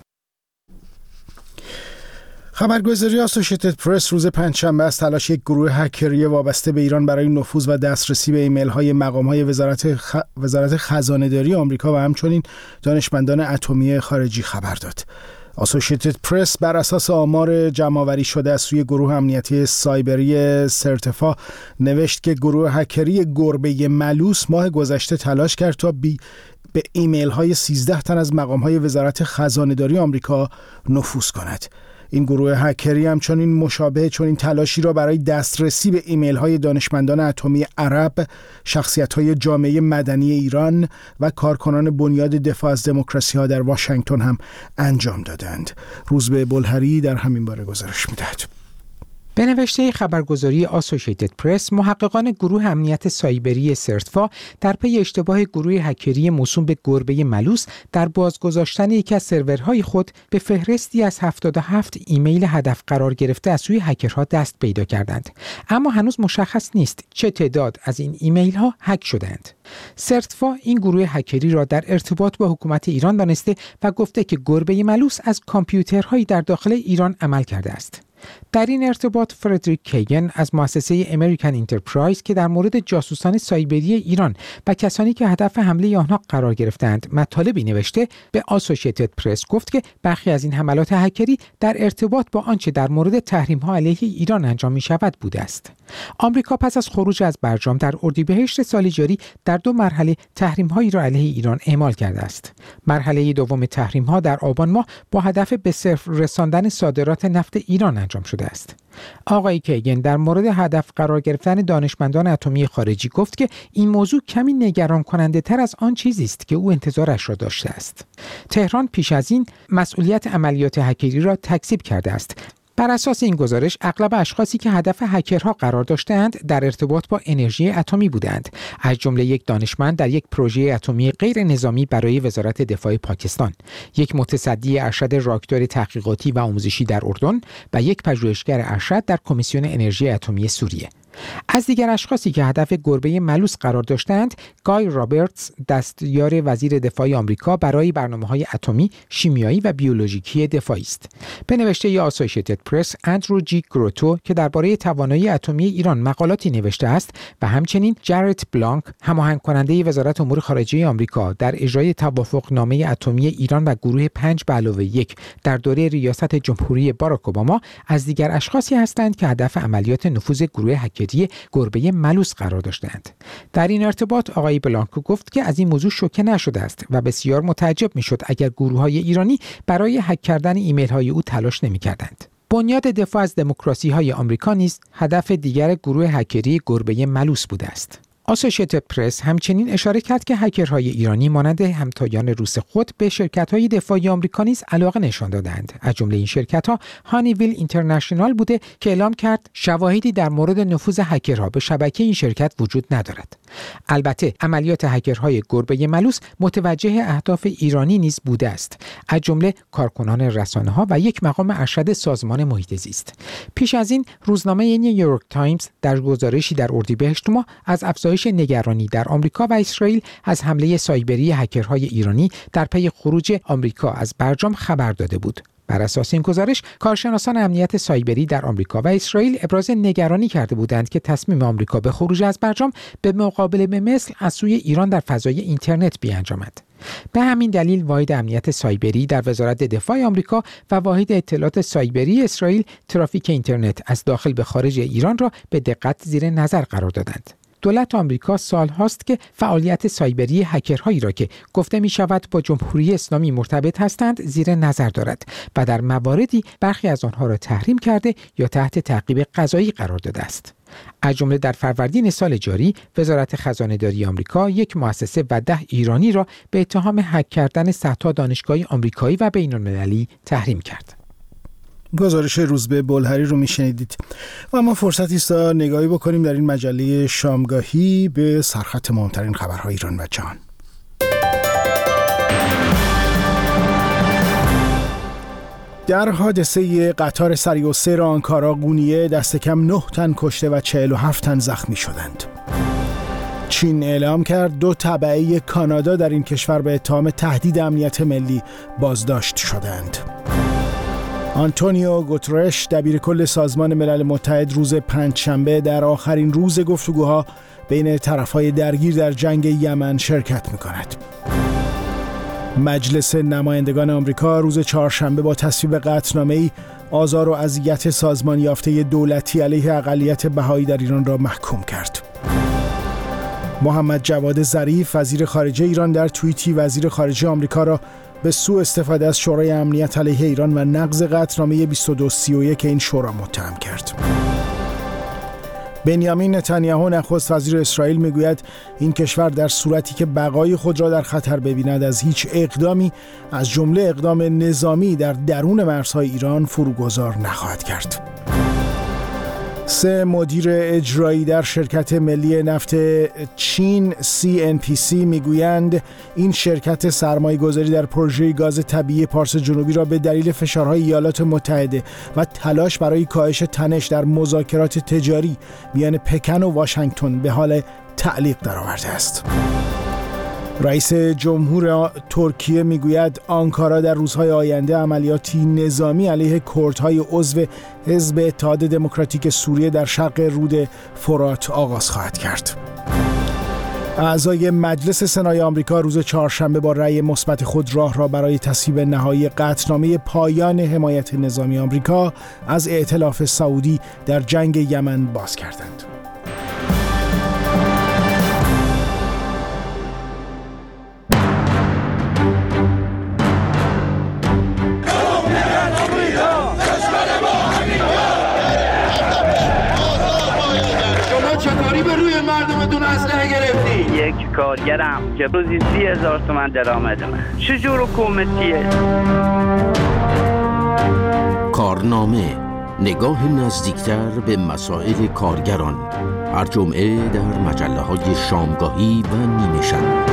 خبرگزاری آسوشیتد پرس روز پنجشنبه از تلاش یک گروه هکری وابسته به ایران برای نفوذ و دسترسی به ایمیل‌های مقام‌های وزارت خ... وزارت خزانه‌داری آمریکا و همچنین دانشمندان اتمی خارجی خبر داد. آسوشیتد پرس بر اساس آمار جمع‌آوری شده از سوی گروه امنیتی سایبری سرتفا نوشت که گروه هکری گربه ملوس ماه گذشته تلاش کرد تا بی به ایمیل‌های سیزده تن از مقام‌های وزارت خزانه‌داری آمریکا نفوذ کند. این گروه هکری همچنین مشابه چنین تلاشی را برای دسترسی به ایمیل‌های دانشمندان اتمی عرب، شخصیت‌های جامعه مدنی ایران و کارکنان بنیاد دفاع از دموکراسی‌ها در واشنگتن هم انجام دادند. روزبه بلهری در همین باره گزارش می‌دهد. به نوشته خبرگزاری آسوشیتد پرس، محققان گروه امنیت سایبری سرتفا در پی اشتباه گروه هکری موسوم به گربه ملوس در بازگذاشتن یکی از سرورهای خود به فهرستی از هفتاد و هفت ایمیل هدف قرار گرفته از سوی هکرها دست پیدا کردند. اما هنوز مشخص نیست چه تعداد از این ایمیل ها هک شدند. سرتفا این گروه هکری را در ارتباط با حکومت ایران دانسته و گفته که گربه ملوس از کامپیوترهایی در داخل ایران عمل کرده است. در این ارتباط فردریک کیگن از مؤسسه امریکن انترپرایز که در مورد جاسوسان سایبری ایران و کسانی که هدف حمله آنها قرار گرفتند مطالبی نوشته، به آسوشیتد پرس گفت که برخی از این حملات هکری در ارتباط با آنچه در مورد تحریم‌ها علیه ایران انجام می‌شود بوده است. آمریکا پس از خروج از برجام در اردیبهشت سال جاری در دو مرحله تحریم‌هایی را علیه ایران اعمال کرده است. مرحله دوم تحریم‌ها در آبان ماه با هدف به صفر رساندن صادرات نفت ایران انجام شده است. آقای کیگن در مورد هدف قرار گرفتن دانشمندان اتمی خارجی گفت که این موضوع کمی نگران کننده تر از آن چیزی است که او انتظارش را داشته است. تهران پیش از این مسئولیت عملیات هکری را تکذیب کرده است. بر اساس این گزارش اغلب اشخاصی که هدف هکرها قرار داشتند در ارتباط با انرژی اتمی بودند، از جمله یک دانشمند در یک پروژه اتمی غیر نظامی برای وزارت دفاع پاکستان، یک متصدی ارشد راکتور تحقیقاتی و آموزشی در اردن و یک پژوهشگر ارشد در کمیسیون انرژی اتمی سوریه. از دیگر اشخاصی که هدف گربه ملوس قرار داشتند، گای رابرتس دستیار وزیر دفاع آمریکا برای برنامه‌های اتمی، شیمیایی و بیولوژیکی دفاعی است. به نوشته آسوشیتد پرس، اندرو جی گروتو که درباره توانایی اتمی ایران مقالاتی نوشته است و همچنین جارت بلانک، هماهنگ کننده وزارت امور خارجه آمریکا در اجرای توافقنامه اتمی ایران و گروه پنج به علاوه یک در دوره ریاست جمهوری باراک اوباما، از دیگر اشخاصی هستند که هدف عملیات نفوذ گروه هکری گربه ملوس قرار داشتند. در این ارتباط آقای بلانکو گفت که از این موضوع شوکه نشده است و بسیار متعجب میشد اگر گروه‌های ایرانی برای هک کردن ایمیل‌های او تلاش نمی‌کردند. بنیاد دفاع از دموکراسی‌های آمریکا نیز هدف دیگر گروه هکری گربه ملوس بوده است. آسوشیتد پرس همچنین اشاره کرد که هکرهای ایرانی مانند همتایان روس خود به شرکت‌های دفاعی آمریکا نیز علاقه نشان دادند. از جمله این شرکت‌ها هانیویل اینترنشنال بوده که اعلام کرد شواهدی در مورد نفوذ هکرها به شبکه این شرکت وجود ندارد. البته عملیات هکرهای گربه ملوس متوجه اهداف ایرانی نیز بوده است، از جمله کارکنان رسانه‌ها و یک مقام ارشد سازمان محیط زیست. پیش از این روزنامه نیویورک تایمز در گزارشی در اردیبهشت ماه از افزایش نگرانی در آمریکا و اسرائیل از حمله سایبری هکرهای ایرانی در پی خروج آمریکا از برجام خبر داده بود. بر اساس این گزارش، کارشناسان امنیت سایبری در آمریکا و اسرائیل ابراز نگرانی کرده بودند که تصمیم آمریکا به خروج از برجام به مقابله به مثل از سوی ایران در فضای اینترنت بیانجامد. به همین دلیل واحد امنیت سایبری در وزارت دفاع آمریکا و واحد اطلاعات سایبری اسرائیل ترافیک اینترنت از داخل به خارج ایران را به دقت زیر نظر قرار دادند. دولت آمریکا سال هاست که فعالیت سایبری هکرهایی را که گفته می شود با جمهوری اسلامی مرتبط هستند زیر نظر دارد و در مواردی برخی از آنها را تحریم کرده یا تحت تعقیب قضایی قرار داده است. از جمله در فروردین سال جاری وزارت خزانه‌داری آمریکا یک مؤسسه و ده ایرانی را به اتهام هک کردن صدها دانشگاه آمریکایی و بین‌المللی تحریم کرد. گزارش روزبه بلهری رو میشنیدید و ما فرصتی است تا نگاهی بکنیم در این مجله شامگاهی به سرخط مهمترین خبرهای ایران و جهان. در حادثه قطار سریع السیر آنکارا قونیه دست کم نه تن کشته و چهل و هفت تن زخمی شدند. چین اعلام کرد دو تبعه کانادا در این کشور به اتهام تهدید امنیت ملی بازداشت شدند. آنتونیو گوترش دبیرکل سازمان ملل متحد روز پنجشنبه در آخرین روز گفتگوها بین طرفهای درگیر در جنگ یمن شرکت می‌کند. مجلس نمایندگان آمریکا روز چهارشنبه با تصویب قطعنامه‌ای آزار و اذیت سازمان یافته دولتی علیه اقلیت بهایی در ایران را محکوم کرد. محمد جواد ظریف وزیر خارجه ایران در توییتی وزیر خارجه آمریکا را به سوء استفاده از شورای امنیت علیه ایران و نقض قطعنامه بیست و دو سی و یک این شورا متهم کرد. بنیامین نتانیاهو نخست وزیر اسرائیل میگوید این کشور در صورتی که بقای خود را در خطر ببیند از هیچ اقدامی از جمله اقدام نظامی در درون مرزهای ایران فروگذار نخواهد کرد. سه مدیر اجرایی در شرکت ملی نفت چین سی ان پی سی میگویند این شرکت سرمایه‌گذاری در پروژه گاز طبیعی پارس جنوبی را به دلیل فشارهای ایالات متحده و تلاش برای کاهش تنش در مذاکرات تجاری میان پکن و واشنگتن به حال تعلیق درآورده است. رئیس جمهور ترکیه میگوید آنکارا در روزهای آینده عملیاتی نظامی علیه کردهای عضو حزب اتحاد دموکراتیک سوریه در شرق رود فرات آغاز خواهد کرد. اعضای مجلس سنای آمریکا روز چهارشنبه با رأی مثبت خود راه را برای تصویب نهایی قطعنامه پایان حمایت نظامی آمریکا از ائتلاف سعودی در جنگ یمن باز کردند. یک کارگرم که روزی سی هزار تومن درآمدمه. چجور حکومتیه؟ کارنامه، نگاه نزدیکتر به مسائل کارگران، هر جمعه در مجله های شامگاهی و نیمه شب.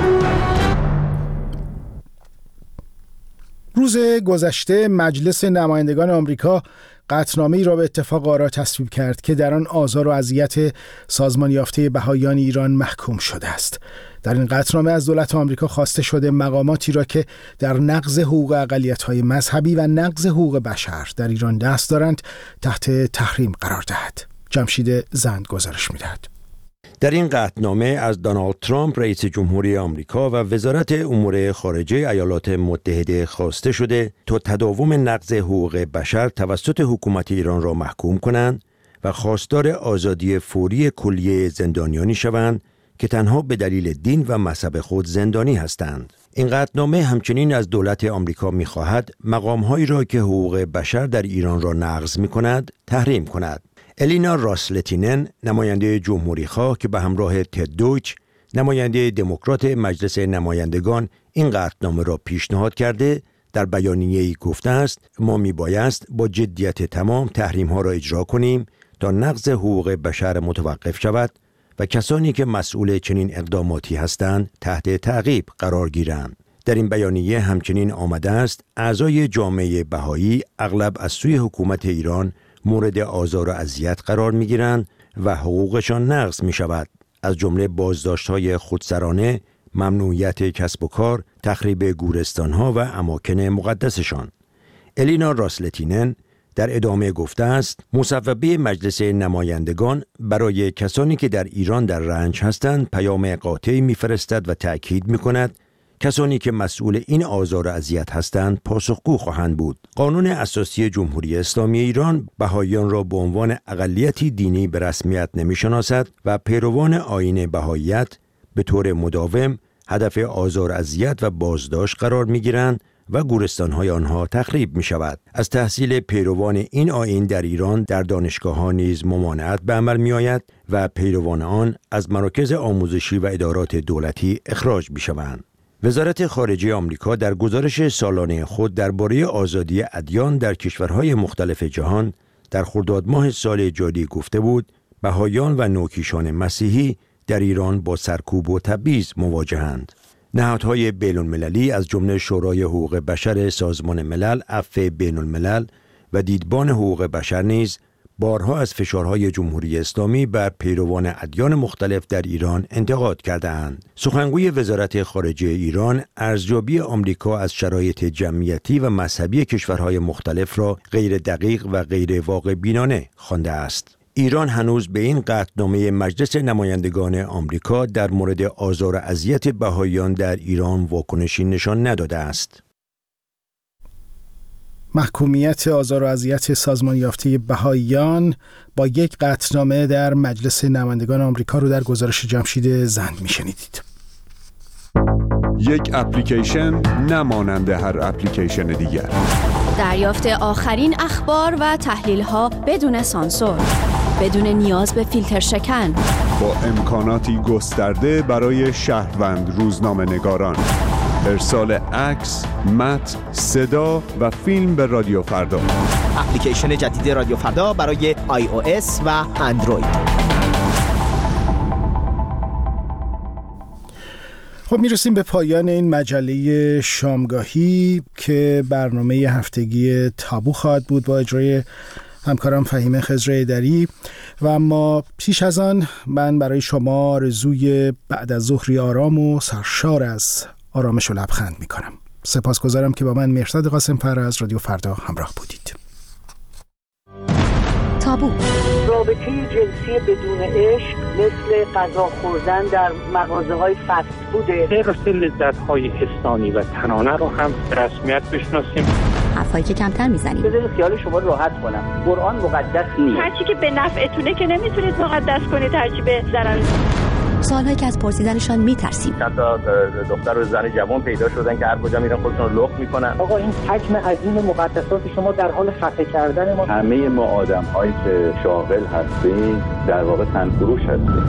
روز گذشته مجلس نمایندگان آمریکا قطعنامه‌ای را به اتفاق آرا تصویب کرد که در آن آزار و اذیت سازمان یافته بهائیان ایران محکوم شده است. در این قطعنامه از دولت آمریکا خواسته شده مقاماتی را که در نقض حقوق اقلیت‌های مذهبی و نقض حقوق بشر در ایران دست دارند تحت تحریم قرار دهد. جمشید زند گزارش می‌دهد. در این قطعنامه از دونالد ترامپ رئیس جمهوری آمریکا و وزارت امور خارجه ایالات متحده خواسته شده تا تداوم نقض حقوق بشر توسط حکومت ایران را محکوم کنند و خواستار آزادی فوری کلیه زندانیانی شوند که تنها به دلیل دین و مذهب خود زندانی هستند. این قطعنامه همچنین از دولت آمریکا می‌خواهد مقام‌هایی را که حقوق بشر در ایران را نقض می‌کند تحریم کند. الینا راسلتینن، نماینده جمهوری‌خواه که به همراه تد دویچ، نماینده دموکرات مجلس نمایندگان این قطعنامه را پیشنهاد کرده، در بیانیه‌ای گفته است ما میبایست با جدیت تمام تحریم‌ها را اجرا کنیم تا نقض حقوق بشر متوقف شود و کسانی که مسئول چنین اقداماتی هستند تحت تعقیب قرار گیرند. در این بیانیه همچنین آمده است اعضای جامعه بهایی اغلب از سوی حکومت ایران مورد آزار و اذیت قرار می‌گیرند و حقوقشان نقض می‌شود، از جمله بازداشت‌های خودسرانه، ممنوعیت کسب و کار، تخریب گورستان‌ها و اماکن مقدسشان. الینا راسلتینن در ادامه گفته است مصوبه مجلس نمایندگان برای کسانی که در ایران در رنج هستند پیام قاطعی می‌فرستد و تأکید می‌کند کسانی که مسئول این آزار و اذیت هستند پاسخگو خواهند بود. قانون اساسی جمهوری اسلامی ایران بهائیان را به عنوان اقلیتی دینی به رسمیت نمی‌شناسد و پیروان آیین بهائیت به طور مداوم هدف آزار و اذیت و بازداشت قرار می‌گیرند و گورستان‌های آنها تخریب می‌شود. از تحصیل پیروان این آیین در ایران در دانشگاه‌ها نیز ممانعت به عمل می‌آید و پیروان آن از مراکز آموزشی و ادارات دولتی اخراج می‌شوند. وزارت خارجه آمریکا در گزارش سالانه خود درباره آزادی ادیان در کشورهای مختلف جهان در خرداد ماه سال جاری گفته بود بهائیان و نوکیشان مسیحی در ایران با سرکوب و تبعیض مواجهند. نهادهای بین‌المللی از جمله شورای حقوق بشر سازمان ملل، عفو بین‌الملل و دیدبان حقوق بشر نیز بارها از فشارهای جمهوری اسلامی بر پیروان ادیان مختلف در ایران انتقاد کرده‌اند. سخنگوی وزارت خارجه ایران ارزیابی آمریکا از شرایط جمعیتی و مذهبی کشورهای مختلف را غیر دقیق و غیر واقع بینانه خوانده است. ایران هنوز به این قطعنامه مجلس نمایندگان آمریکا در مورد آزار و اذیت بهائیان در ایران واکنشی نشان نداده است. محکومیت آزار و اذیت سازمان یافته بهائیان با یک قطعنامه در مجلس نمایندگان آمریکا رو در گزارش جمشید زند میشنیدید. یک اپلیکیشن نمانند هر اپلیکیشن دیگر. دریافت آخرین اخبار و تحلیل‌ها بدون سانسور، بدون نیاز به فیلتر شکن، با امکاناتی گسترده برای شهروند روزنامه‌نگاران. ارسال عکس، متن، صدا و فیلم به رادیو فردا. اپلیکیشن جدید رادیو فردا برای آی او اس و اندروید. خب میرسیم به پایان این مجله شامگاهی که برنامه هفتگی تابو خواهد بود با اجرای همکارم فهیمه خضر ایدری و اما پیش از آن من برای شما آرزوی بعد از ظهری آرام و سرشار از آرامش و لبخند می کنم. سپاسگزارم که با من مهرداد قاسم‌فر از رادیو فردا همراه بودید. تابو رابطه جنسی بدون عشق مثل غذا خوردن در مغازه‌های فست فوده. راستی لذت‌های حسانی و تنانه رو هم رسمیت بشناسیم. حرفایی که کمتر میزنیم. بذارید خیال شما راحت کنم. قرآن مقدس نیست. هر چی که به نفعتونه که نمیتونید مقدس کنید، هر چی به ضرر. سوالایی که از پرسیدنشان میترسیم. چند تا دختر و زن جوان پیدا شدن که هر کجا میرن خودشون رو لخت میکنن. آقا این حجم عظیم مقدسات شما در حال خفه کردن ما. همه ما آدم‌هایی که شاغل هستیم در واقع تنفروش هستیم.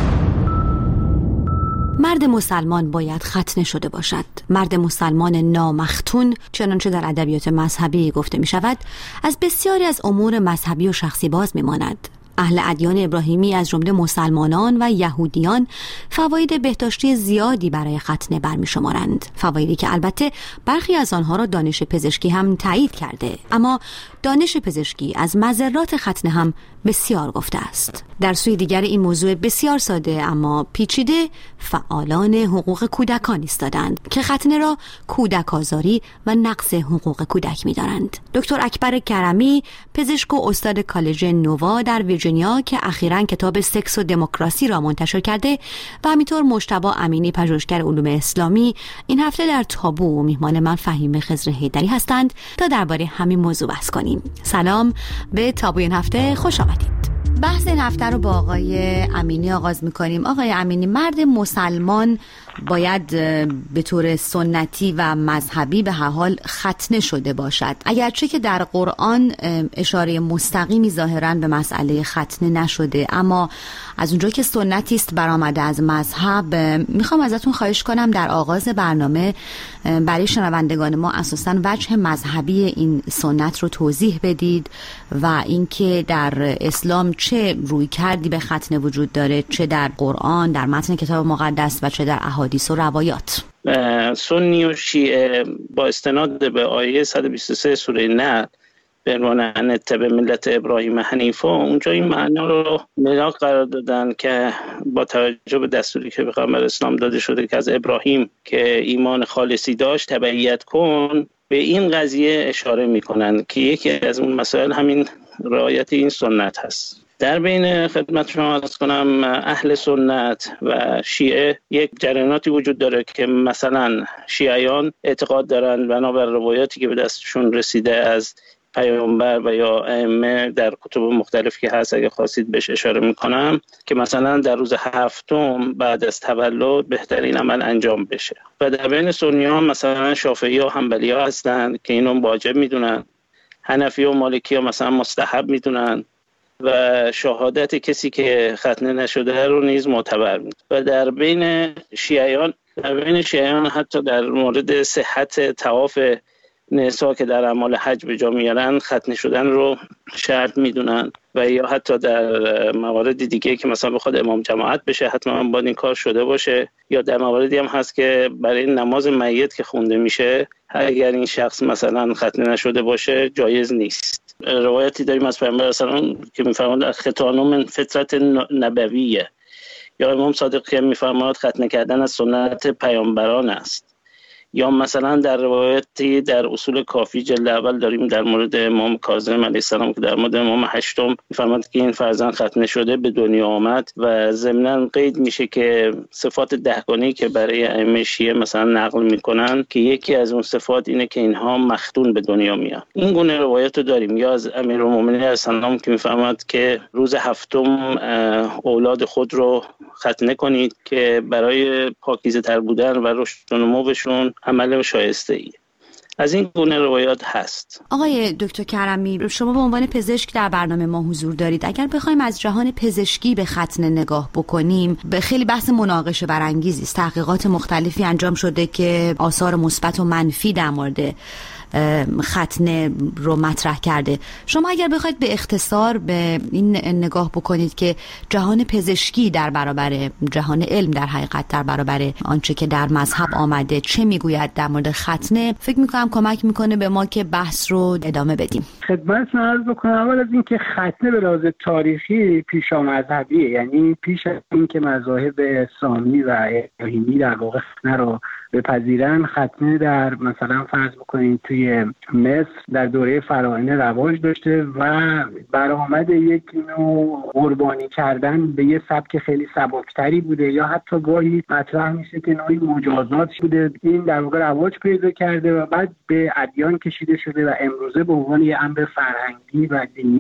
مرد مسلمان باید ختنه شده باشد. مرد مسلمان نامختون، چنانچه در ادبیات مذهبی گفته می شود، از بسیاری از امور مذهبی و شخصی باز می ماند. اهل ادیان ابراهیمی از جمله مسلمانان و یهودیان فواید بهداشتی زیادی برای ختنه برمی شمارند. فوایدی که البته برخی از آنها را دانش پزشکی هم تایید کرده، اما دانش پزشکی از مضرات ختنه هم بسیار گفته است. در سوی دیگر این موضوع بسیار ساده اما پیچیده، فعالان حقوق کودکان ایستادند که ختنه را کودک آزاری و نقض حقوق کودک می‌دانند. دکتر اکبر کرمی، پزشک و استاد کالج نووا در ویرجینیا که اخیراً کتاب سکس و دموکراسی را منتشر کرده و همینطور مجتبی امینی، پژوهشگر علوم اسلامی، این هفته در تابو میهمان من فهیم خضر حیدری هستند تا درباره همین موضوع بحث کنیم. سلام، به تابو این هفته خوش آمدید. بحث این هفته رو با آقای امینی آغاز میکنیم. آقای امینی، مرد مسلمان باید به طور سنتی و مذهبی به هر حال ختنه شده باشد، اگرچه که در قرآن اشاره مستقیمی ظاهراً به مسئله ختنه نشده، اما از اونجا که سنتی است برآمده از مذهب، میخوام ازتون خواهش کنم در آغاز برنامه برای شنوندگان ما اساساً وجه مذهبی این سنت رو توضیح بدید و اینکه در اسلام چه روی کردی به ختنه وجود داره، چه در قرآن، در متن کتاب مقدس و چه در احادیث و روایات. سنی و شیعه با استناد به آیه صد و بیست و سه سوره نحل به عنوان ان اتبع ملت ابراهیم حنیفا، اونجا این معنا رو ملاک قرار دادن که با توجه به دستوری که پیغمبر اسلام داده شده که از ابراهیم که ایمان خالصی داشت تبعیت کن، به این قضیه اشاره میکنن که یکی از اون مسائل همین رعایت این سنت هست. در بین خدمت شما عرض کنم اهل سنت و شیعه یک جریاناتی وجود داره که مثلا شیعیان اعتقاد دارن بنابر روایاتی که به دستشون رسیده از پیامبر و یا ائمه در کتب مختلف که هست، اگه خواستید بهش اشاره میکنم، که مثلا در روز هفتم بعد از تولد بهترین عمل انجام بشه. و در بین سنی ها مثلا شافعی ها و حنبلی ها هستن که اینو واجب میدونن، حنفی و مالکی ها مثلا مستحب میدونن و شهادت کسی که ختنه نشده رو نیز معتبر میدونن. و در بین شیعیان در بین شیعیان حتی در مورد صحت طواف نسا که در اعمال حج به جا میارن ختنه شدن رو شرط میدونن و یا حتی در موارد دیگه که مثلا بخواد امام جماعت بشه حتما باید این کار شده باشه، یا در مواردی هم هست که برای نماز میت که خونده میشه اگر این شخص مثلا ختنه نشده باشه جایز نیست. روایتی داریم از پیامبر مثلا که میفرماید ختان من فطرت نبویه، یا امام صادق که میفرماید ختنه کردن از سنت پیامبران است. یا مثلا در روایتی در اصول کافی جلد اول داریم در مورد امام کاظم علیه السلام که در مورد امام هشتم می‌فرماید که این فرزند ختنه شده به دنیا آمد و ضمناً قید میشه که صفات دهگانه‌ای که برای ائمه شیعه مثلا نقل میکنن که یکی از اون صفات اینه که اینها مختون به دنیا میان. این گونه روایت رو داریم. یا از امیرالمومنین علیه السلام که می‌فرماید که روز هفتم اولاد خود رو ختنه کنید که برای پاکیزه تر بودن و رشد و نموشون عمل شایسته ای. از این گونه روایات هست. آقای دکتر کرمی، شما به عنوان پزشک در برنامه ما حضور دارید. اگر بخوایم از جهان پزشکی به ختنه نگاه بکنیم، به خیلی بحث مناقشه برانگیزی است. تحقیقات مختلفی انجام شده که آثار مثبت و منفی در مورد ختنه رو مطرح کرده. شما اگر بخواید به اختصار به این نگاه بکنید که جهان پزشکی در برابر جهان علم در حقیقت در برابر آنچه که در مذهب آمده چه میگوید در مورد ختنه، فکر میکنم کمک میکنه به ما که بحث رو ادامه بدیم. خدمتتون عرض بکنم اول از این که ختنه به لحاظ تاریخی پیشا مذهبیه، یعنی پیش از این که مذاهب اسلامی و ابراهیمی در واقع ختنه رو بپذیرن. ختنه در مثلا فرض بکنید توی مصر در دوره فراعنه رواج داشته و برآمد یک نوع قربانی کردن به یه سبک خیلی سبکتری بوده یا حتی گاهی مطرح میشه که نوعی مجازات بوده. این در واقع رواج پیدا کرده و بعد به ادیان کشیده شده و امروزه به عنوان یه امر فرهنگی و دینی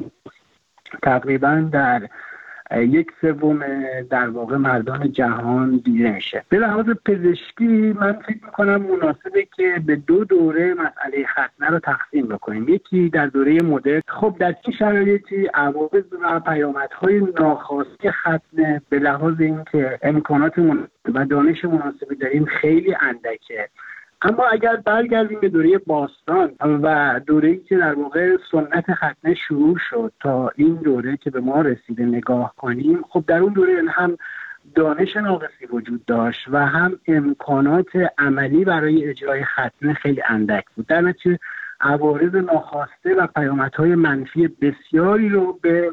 تقریبا در یک سوم در واقع مردان جهان دیده میشه. به لحاظ پزشکی من فکر میکنم مناسبه که به دو دوره مسئله ختنه رو تقسیم بکنیم. یکی در دوره مدرن، خب در چه شرایطی عواقب و پیامدهای ناخواسته ختنه به لحاظ اینکه امکانات مناسب و دانش مناسبی داریم خیلی اندکه. اما اگر برگردیم به دوره باستان و دوره‌ای که در واقع سنت ختنه شروع شد تا این دوره که به ما رسیده نگاه کنیم، خب در اون دوره هم دانش ناقصی وجود داشت و هم امکانات عملی برای اجرای ختنه خیلی اندک بود. در نتیجه عوارض ناخواسته و پیامدهای منفی بسیاری رو به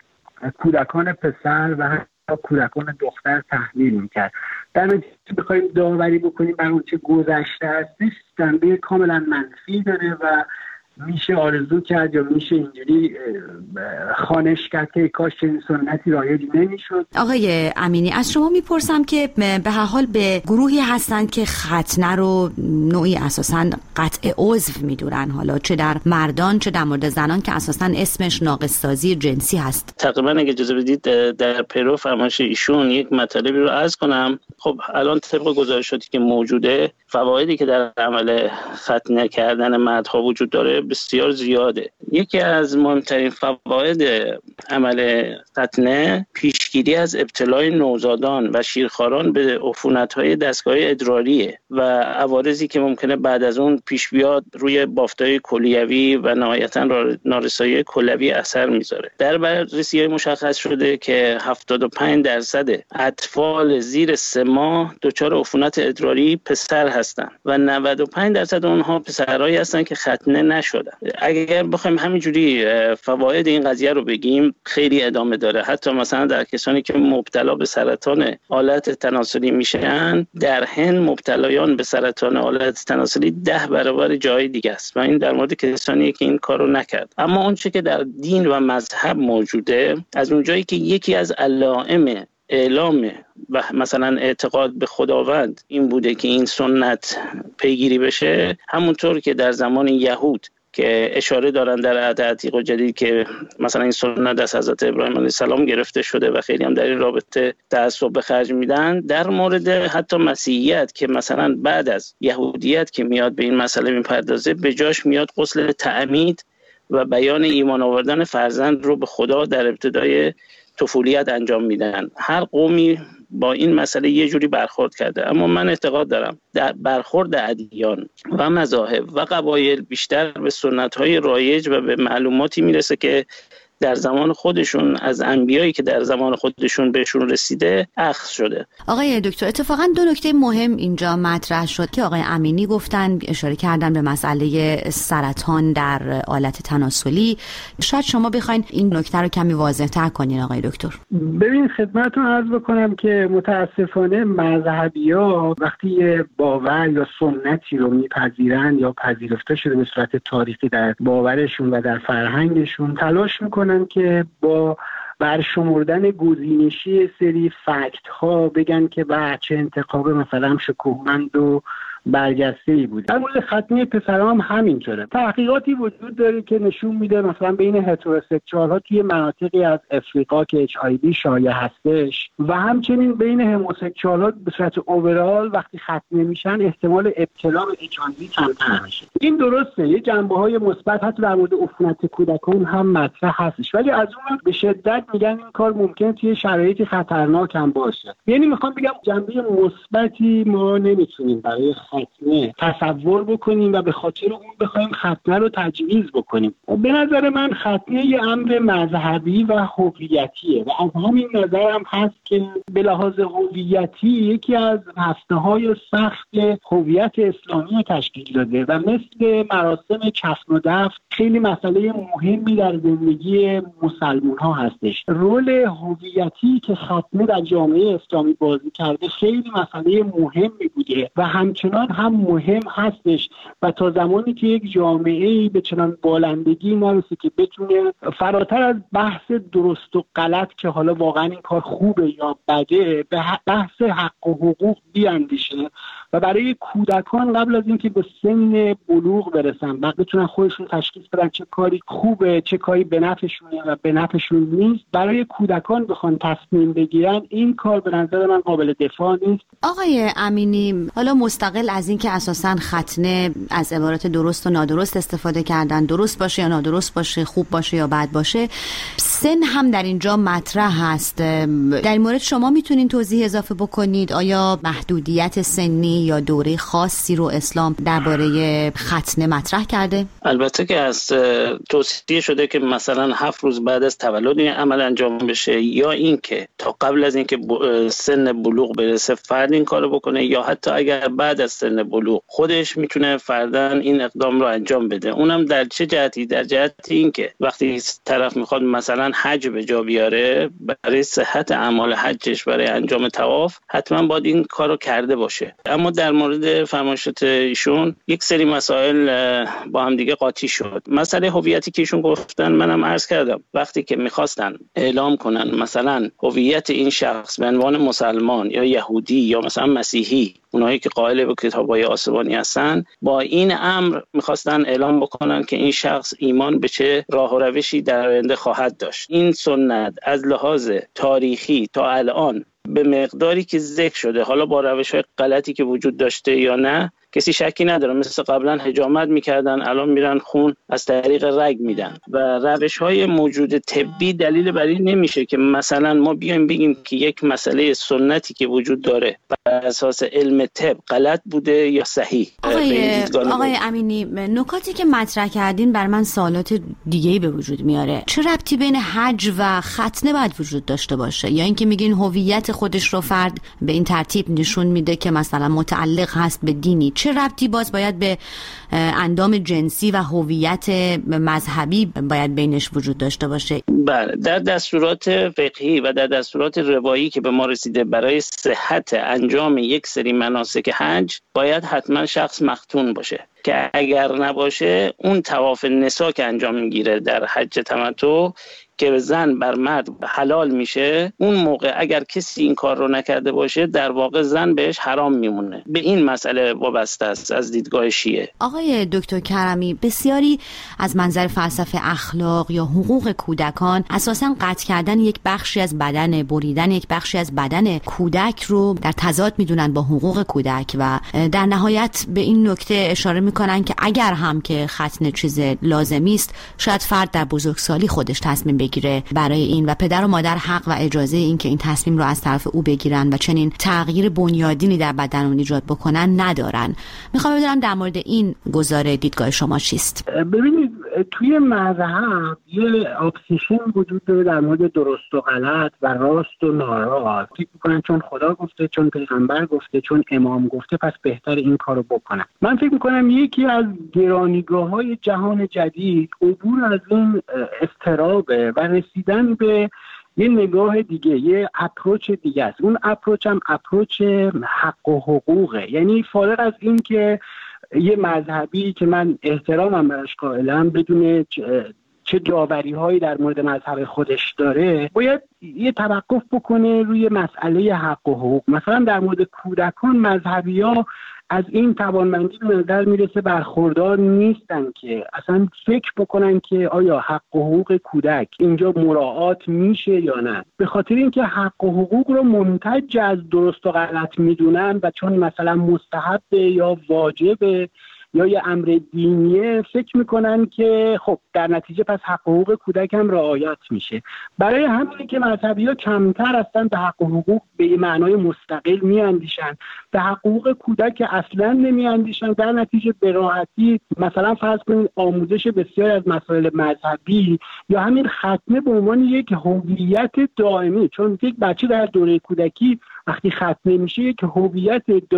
کودکان پسر و کودکان دختر تحمیل میکرد. در نتیجه بخوایم داوری بکنیم بر اون چه گذشته هستش، جنبه کاملا منفی داره و میشه آرزو کرد یا میشه اینجوری خوانش کرد که کاش این سنتی رایج نمیشد. آقای امینی، از شما میپرسم که به هر حال به گروهی هستند که ختنه رو نوعی اساساً قطع عضو میدونن، حالا چه در مردان چه در مورد زنان، که اساساً اسمش ناقص‌سازی جنسی هست. تقریبا اگه اجازه بدید در پیرو فرمایش ایشون یک مطلبی رو عرض کنم. خب الان طبق گزارشاتی که موجوده، فوایدی که در عمل ختنه کردن مردها وجود داره بسیار زیاده. یکی از مهمترین فواید عمل ختنه پیشگیری از ابتلای نوزادان و شیرخواران به عفونت‌های دستگاه ادراریه و عوارضی که ممکنه بعد از اون پیش بیاد روی بافت‌های کلیوی و نهایتاً نارسایی کلوی اثر میذاره. در بررسی‌های مشخص شده که هفتاد و پنج درصد اطفال زیر سه ماه دچار عفونت ادراری پسر هستن و نود و پنج درصد اونها پسرایی هستن که ختنه نشدن. اگر بخوایم همینجوری فواید این قضیه رو بگیم خیلی ادامه داره. حتی مثلا در کسانی که مبتلا به سرطان آلت تناسلی میشن، در هند مبتلایان به سرطان آلت تناسلی ده برابر جای دیگه است و این در مورد کسانی که این کارو نکرد. اما اون چه که در دین و مذهب موجوده، از اونجایی که یکی از علائم اعلام و مثلا اعتقاد به خداوند این بوده که این سنت پیگیری بشه، همونطور که در زمان یهود که اشاره دارن در عهد عتیق و جدید که مثلا این سنت از حضرت ابراهیم علیه السلام گرفته شده و خیلی هم در این رابطه تعصب به خرج میدن، در مورد حتی مسیحیت که مثلا بعد از یهودیت که میاد به این مسئله میپردازه، به جاش میاد غسل تعمید و بیان ایمان آوردن فرزند رو به خدا در ابتدای طفولیت انجام میدن. هر قومی با این مسئله یه جوری برخورد کرده، اما من اعتقاد دارم در برخورد ادیان و مذاهب و قبایل بیشتر به سنت‌های رایج و به معلوماتی میرسه که در زمان خودشون از انبیایی که در زمان خودشون بهشون رسیده اخذ شده. آقای دکتر، اتفاقا دو نکته مهم اینجا مطرح شد که آقای امینی گفتن، اشاره کردن به مسئله سرطان در آلت تناسلی. شاید شما بخواین این نکته رو کمی واضح‌تر کنین آقای دکتر. ببین خدمتتون عرض بکنم که متاسفانه مذهبی‌ها وقتی باور یا سنتی رو میپذیرن یا پذیرفته شده به صورت تاریخی در باورشون و در فرهنگشون، تلاش میکنن که با برشمردن گزینشی سری فکت ها بگن که بچه انتخاب مثلا شکوهمند و برجسته‌ای بود. در مورد ختنه پسران هم همینطوره. تحقیقاتی وجود داره که نشون میده مثلا بین هتروسکسوال ها توی مناطقی از افریقا که اچ آی وی شایع هستش و همچنین بین هموسکسوال ها به صورت اوورال وقتی ختنه میشن احتمال ابتلا به اچ آی وی کمتر میشه. این درسته، یه جنبه‌های مثبت حتی در مورد عفونت کودکان هم مطرح هستش، ولی از اون به شدت میگن این کار ممکنه توی شرایط خطرناک هم باشه. یعنی میخوام بگم جنبه مثبتی ما نمیتونیم برای ختنه تصور بکنیم و به خاطر اون بخوایم ختنه رو تجویز بکنیم. به نظر من ختنه یه امر مذهبی و هویتیه و از همین نظر هم هست که به لحاظ هویتی یکی از هسته‌های سخت هویت اسلامی تشکیل داده و مثل مراسم کفن و دفن خیلی مسئله مهمی در زندگی مسلمان ها هستش. رول هویتی که ختنه در جامعه اسلامی بازی کرده خیلی مسئله مهمی بوده و همچنان من هم مهم هستش و تا زمانی که یک جامعه‌ای به چنان بالندگی نرسه که بتونه فراتر از بحث درست و غلط که حالا واقعا این کار خوبه یا بده، به بحث حق و حقوق بیاندیشه و برای کودکان قبل از اینکه به سن بلوغ برسن و بتونن خودشون تشخیص بدن چه کاری خوبه چه کاری به نفعشونه و به نفعشون نیست، برای کودکان بخوان تصمیم بگیرن، این کار به نظر من قابل دفاع نیست. آقای امینی، حالا مستقل از اینکه اساساً ختنه از عبارات درست و نادرست استفاده کردن، درست باشه یا نادرست باشه، خوب باشه یا بد باشه، سن هم در اینجا مطرح هست. در این مورد شما میتونین توضیح اضافه بکنید؟ آیا محدودیت سنی یا دوره خاصی رو اسلام درباره ختنه مطرح کرده؟ البته که از توصیه شده که مثلا هفت روز بعد از تولد این عمل انجام بشه، یا اینکه تا قبل از اینکه سن بلوغ برسه فرد این کارو بکنه، یا حتی اگر بعد از سن بلوغ خودش میتونه فرداً این اقدام رو انجام بده. اونم در چه جهتی؟ در جهت اینکه وقتی طرف میخواد مثلا حج به جا بیاره، برای صحت اعمال حجش، برای انجام طواف حتما باید این کارو کرده باشه. اما در مورد فرمایشات ایشون یک سری مسائل با هم دیگه قاطی شد. مسئله هویتی که ایشون گفتن، منم عرض کردم وقتی که میخواستن اعلام کنن مثلا هویت این شخص به عنوان مسلمان یا یهودی یا مثلا مسیحی، اونایی که قائل به کتاب‌های آسمانی هستن، با این امر میخواستن اعلام بکنن که این شخص ایمان به چه راه و روشی در آینده خواهد داشت. این سنت از لحاظ تاریخی تا الان به مقداری که ذکر شده، حالا با روش‌های غلطی که وجود داشته یا نه، کسی شکی نداره. مثل قبلا حجامت میکردن، الان میرن خون از طریق رگ میدن و روش‌های موجود طبی دلیل بر این نمیشه که مثلا ما بیایم بگیم که یک مسئله سنتی که وجود داره بر اساس علم طب غلط بوده یا صحیح. آقای, آقای امینی، نکاتی که مطرح کردین بر من سوالات دیگه‌ای به وجود میاره. چه ربطی بین حج و ختنه باید وجود داشته باشه؟ یا اینکه میگین هویت خودش رو فرد به این ترتیب نشون میده که مثلا متعلق هست به دینی، چه ربطی باز باید به اندام جنسی و هویت مذهبی باید بینش وجود داشته باشه؟ بله، در دستورات فقهی و در دستورات روایی که به ما رسیده برای صحت انجام یک سری مناسک حج باید حتما شخص مختون باشه، که اگر نباشه اون طواف نسا که انجام میگیره در حج تمتع که زن بر مرد حلال میشه، اون موقع اگر کسی این کار رو نکرده باشه در واقع زن بهش حرام میمونه. به این مسئله وابسته است از دیدگاه شیعه. آقای دکتر کرمی، بسیاری از منظر فلسفه اخلاق یا حقوق کودکان اساساً قطع کردن یک بخشی از بدن، بریدن یک بخشی از بدن کودک رو در تضاد میدونن با حقوق کودک و در نهایت به این نکته اشاره میکنن که اگر هم که ختنه چیز لازمی است، شاید فرد در بزرگسالی خودش تصمیم بگیره برای این و پدر و مادر حق و اجازه این که این تصمیم رو از طرف او بگیرن و چنین تغییر بنیادینی در بدن اون ایجاد بکنن ندارن. میخوام بدونم در مورد این گزاره دیدگاه شما چیست؟ ببینید، توی مذهب یه اپسیشن وجود داره در مورد درست و غلط و راست و ناراست. فکر می‌کنن چون خدا گفته، چون پیغمبر گفته، چون امام گفته، پس بهتر این کارو بکنن. من فکر می‌کنم یکی از گرانیگاه‌های جهان جدید عبور از این اضطرابه و رسیدن به یه نگاه دیگه، یه اپروچ دیگه است. اون اپروچ هم اپروچ حق و حقوقه. یعنی فارغ از این که یه مذهبی که من احترامم براش قائلم بدون چه داوری هایی در مورد مذهب خودش داره، باید یه توقف بکنه روی مسئله حق و حقوق. مثلا در مورد کودکان مذهبی ها از این توانمندی به نظر میرسه برخوردار نیستن که اصلا فکر بکنن که آیا حق و حقوق کودک اینجا مراعات میشه یا نه. به خاطر اینکه حق و حقوق رو منتج از درست و غلط میدونن و چون مثلا مستحبه یا واجبه یا یه امر دینیه، فکر میکنن که خب در نتیجه پس حق و حقوق کودک هم رعایت میشه. برای همینه که مذهبی‌ها کمتر هستن به حق و حقوق به معنای مستقل میاندیشن، به حق و حقوق کودک اصلا نمیاندیشن. در نتیجه به راحتی مثلا فرض کنید آموزش بسیار از مسائل مذهبی یا همین ختنه به عنوان یک هویت دائمی، چون یک بچه در دوره کودکی وقتی ختنه میشه یک هویت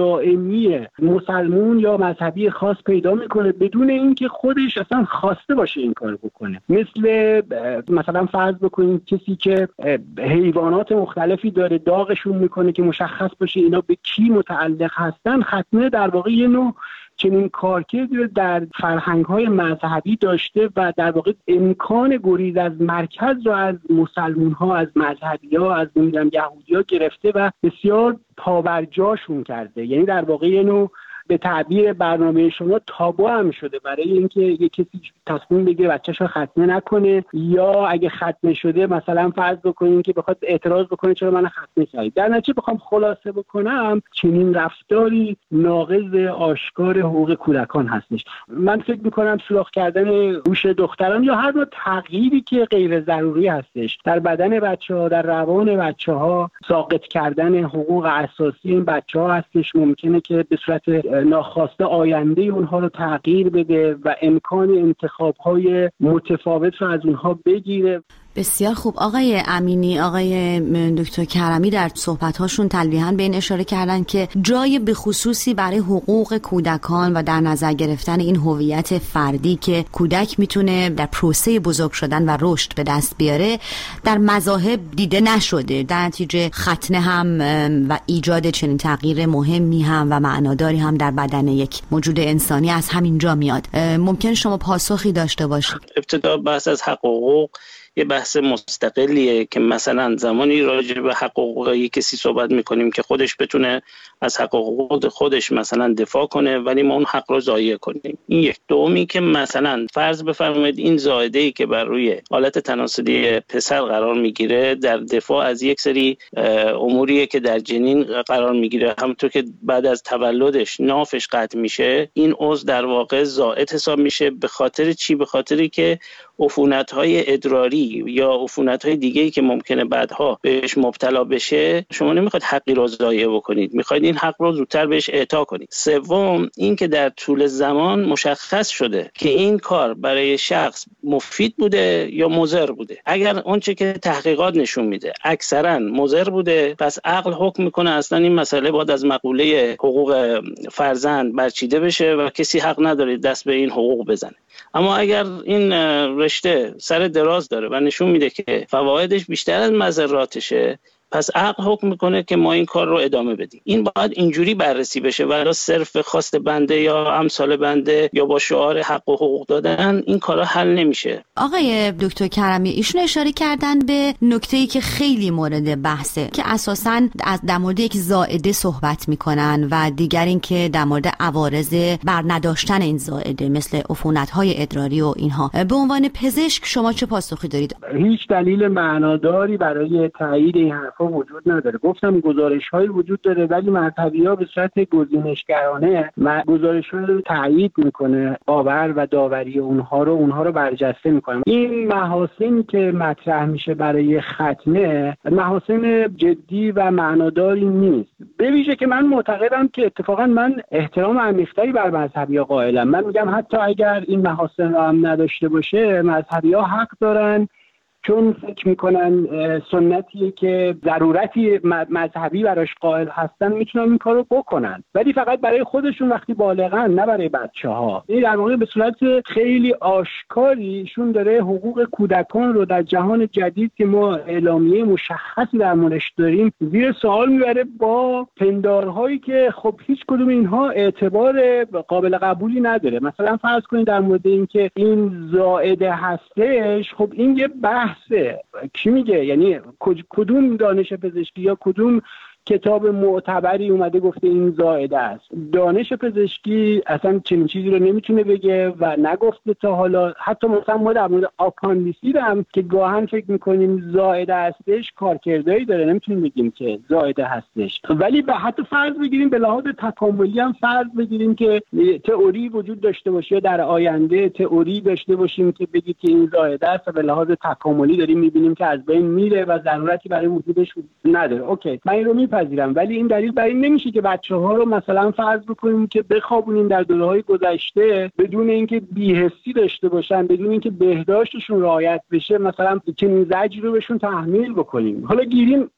دائمی مسلمون یا مذهبی خاص پیدا میکنه بدون اینکه خودش اصلا خواسته باشه این کارو بکنه. مثل مثلا فرض بکنید کسی که حیوانات مختلفی داره داغشون میکنه که مشخص باشه اینا به کی متعلق هستن، ختنه در واقع یه نوع چنین کارکردی در فرهنگ‌های مذهبی داشته و در واقع امکان گریز از مرکز رو از مسلمان‌ها، از مذهبی‌ها، از نمیدونم یهودی‌ها گرفته و بسیار پابرجاشون کرده. یعنی در واقع یه نوع به تعبیر برنامه شما تابو هم شده برای اینکه یک کسی تصمیم بگیره بچه‌شو ختنه نکنه، یا اگه ختنه شده مثلا فرض بکنین که بخواد اعتراض بکنه چرا من ختنه کردید. در نتیجه بخوام خلاصه بکنم چنین رفتاری ناقض آشکار حقوق کودکان هستش. من فکر می‌کنم سوراخ کردن گوش دختران یا هر نوع تغییری که غیر ضروری هستش در بدن بچه‌ها، در روان بچه‌ها، ساقط کردن حقوق اساسی این بچه‌ها هستش، ممکنه که به صورت ناخواسته آینده اونها رو تغییر بده و امکان انتخاب‌های متفاوت رو از اونها بگیره. بسیار خوب. آقای امینی، آقای دکتر کرمی در صحبت‌هاشون تلویحاً به این اشاره کردن که جای به خصوصی برای حقوق کودکان و در نظر گرفتن این هویت فردی که کودک میتونه در پروسه بزرگ شدن و رشد به دست بیاره در مذاهب دیده نشده. در نتیجه ختنه هم و ایجاد چنین تغییر مهمی هم و معناداری هم در بدن یک موجود انسانی از همین جا میاد. ممکن شما پاسخی داشته باشید؟ ابتدا بحث از حقوق یه بحث مستقلیه که مثلا زمانی راجع به حقوق یک کسی صحبت میکنیم که خودش بتونه از حقوق خودش مثلا دفاع کنه ولی ما اون حق رو ضایع کنیم. این یک. دومی که مثلا فرض بفرمایید این زائده‌ای که بر روی حالت تناسلی پسر قرار میگیره در دفاع از یک سری اموریه که در جنین قرار میگیره، همونطور که بعد از تولدش نافش قطع میشه این عضو در واقع زائد حساب میشه. به خاطر چی؟ به خاطری که عفونت‌های ادراری یا عفونت‌های دیگه‌ای که ممکنه بعدها بهش مبتلا بشه، شما نمیخواید حقی رو ضایع بکنید، میخواید این حق رو زودتر بهش اعطا کنید. سوم، این که در طول زمان مشخص شده که این کار برای شخص مفید بوده یا مضر بوده. اگر اونچه که تحقیقات نشون میده اکثرا مضر بوده، پس عقل حکم میکنه اصلا این مسئله باید از مقوله حقوق فرزند برچیده بشه و کسی حق نداره دست به این حقوق بزنه. اما اگر این رشته سر دراز داره و نشون میده که فوایدش بیشتر از مضراتشه، پس عقل حکم میکنه که ما این کار رو ادامه بدیم. این باید اینجوری بررسی بشه ولی صرف خواست بنده یا امثال بنده یا با شعار حق و حقوق دادن این کارا حل نمیشه. آقای دکتر کرمی، ایشون اشاره کردن به نکته‌ای که خیلی مورد بحثه که اساساً از در مورد یک زائده صحبت میکنن و دیگر این که در مورد عوارض بر نداشتن این زائده مثل عفونت‌های ادراری و اینها. به عنوان پزشک شما چه پاسخی دارید؟ هیچ دلیل معناداری برای تایید این حرفا وجود نداره. گفتم گزارش‌هایی وجود داره ولی مذهبی‌ها به صورت گزینشگرانه گزارش‌ها رو تایید میکنه، باور و داوری اونها رو اونها رو برجسته میکنه. این محاسنی که مطرح میشه برای ختنه محاسن جدی و معناداری نیست. به ویژه که من معتقدم که اتفاقا من احترام عمیق‌تری بر مذهبی‌ها قائلم. من میگم حتی اگر این محاسن رو هم نداشته باشه مذهبی‌ها حق دارن، چون فکر میکنن سنتیه که ضرورتی مذهبی براش قائل هستن میتونن این کارو بکنن، ولی فقط برای خودشون وقتی بالغن، نه برای بچه‌ها. این در واقع به صورت خیلی آشکاریشون داره حقوق کودکان رو در جهان جدید که ما اعلامیه مشخصی در موردش داریم زیر سوال میبره با پندارهایی که خب هیچ کدوم اینها اعتبار قابل قبولی نداره. مثلا فرض کنید در مورد این که این زائده هستش، خب این یه بحث کی میگه؟ یعنی کدوم دانش پزشکی یا کدوم کتاب معتبری اومده گفته این زائده است؟ دانش پزشکی اصلا چنین چیزی رو نمیتونه بگه و نگفته تا حالا. حتی مثلا ما در مورد آپاندیسیت هم که گاهن فکر میکنیم زائده هستش کارکردهایی داره، نمیتونیم بگیم که زائده هستش. ولی به حتی فرض بگیریم به لحاظ تکاملی هم فرض بگیریم که تئوری وجود داشته باشه یا در آینده تئوری داشته باشیم که بگی که این زائده است و به لحاظ تکاملی داریم میبینیم که از بین میره و ضرورتی برای وجودش نداره. اوکی، من این رو میپذیرم، ولی این دلیل برای این نمیشه که بچه‌ها رو مثلا فرض بکنیم که بخوابونیم در دوره‌های گذشته بدون اینکه بی‌حسی داشته باشن، بدون اینکه بهداشتشون رعایت بشه، مثلا چنین زجری رو بهشون تحمیل بکنیم. حالا گیریم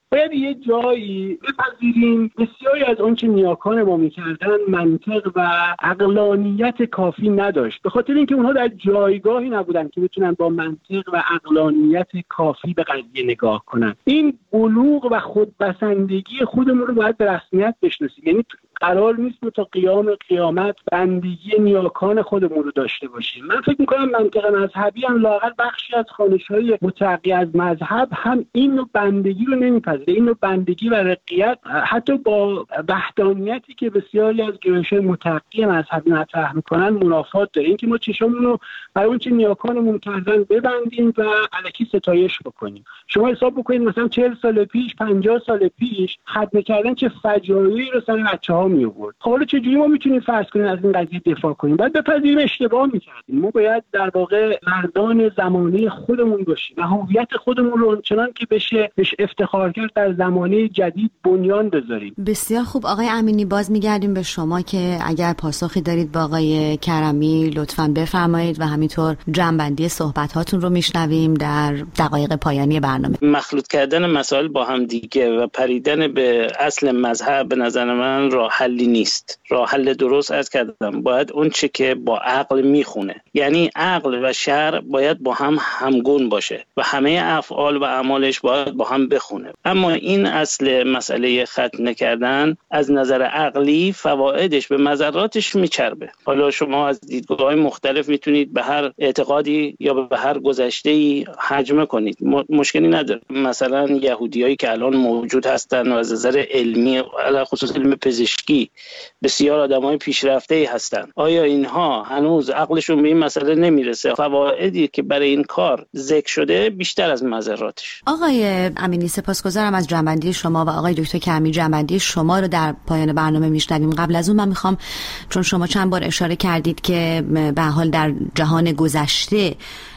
باید یه جایی بپذیریم بسیاری از اون که نیاکان ما میکردن منطق و عقلانیت کافی نداشت، به خاطر اینکه اونها در جایگاهی نبودن که بتونن با منطق و عقلانیت کافی به قضیه نگاه کنن. این بلوغ و خودپسندگی خودمون رو باید به رسمیت بشناسیم. یعنی قرار نیست تا قیام قیامت بندگی نیاکان خودمون رو داشته باشیم. من فکر میکنم منطق مذهبی هم لااقل بخشی از خوانش‌های مترقی از مذهب هم این نوع بندگی رو نمیپذیره. این نوع بندگی و رقیت حتی با وحدانیتی که بسیاری از گرایش‌های مترقی مذهبی مطرح میکنن منافات داره. اینکه ما چشممون رو برای اون چه نیاکانمون کردن ببندیم و الکی ستایش بکنیم. شما حساب بکنید مثلا چهل سال پیش، پنجاه سال پیش ختنه کردن چه فجایعی رو سر بچه‌ها می آورد. حالا چجوری ما میتونیم فرض کنیم از این قضیه دفاع کنیم؟ باید بپذیریم اشتباه میکردیم. ما باید در واقع مردان زمانه خودمون باشیم و هویت خودمون رو چنان که بشه بهش افتخار کرد در زمانه جدید بنیان بذاریم. بسیار خوب آقای امینی، باز میگردیم به شما که اگر پاسخی دارید با آقای کرمی لطفاً بفرمایید و همینطور جمع‌بندی صحبت‌هاتون رو میشنویم در دقایق پایانی برنامه. مخلوط کردن مسائل با هم دیگه و پریدن به اصل مذهب به نظر من راه حلی نیست. راه حل درست عرض کردم، باید اون چه که با عقل میخونه، یعنی عقل و شرع باید با هم همگون باشه و همه افعال و اعمالش باید با هم بخونه. اما این اصل مسئله ختنه کردن از نظر عقلی فوایدش به مضراتش میچربه. حالا شما از دیدگاه‌های مختلف میتونید به هر اعتقادی یا به هر گذشته‌ای حجمه کنید، مشکلی نداره. مثلا یهودیایی که الان موجود هستن و از نظر علمی علاوه خصوص علم پزشکی بسیار آدمای پیشرفته‌ای هستن، آیا اینها هنوز عقلشون به این مسئله نمیرسه؟ فوایدی که برای این کار ذکر شده بیشتر از مضراتش. آقای امینی سپاسگزارم از جنبندی شما و آقای دکتر کرمی جنبندی شما رو در پایان برنامه میشنویم. قبل از اون من میخوام، چون شما چند بار اشاره کردید که به حال در جهان گذشته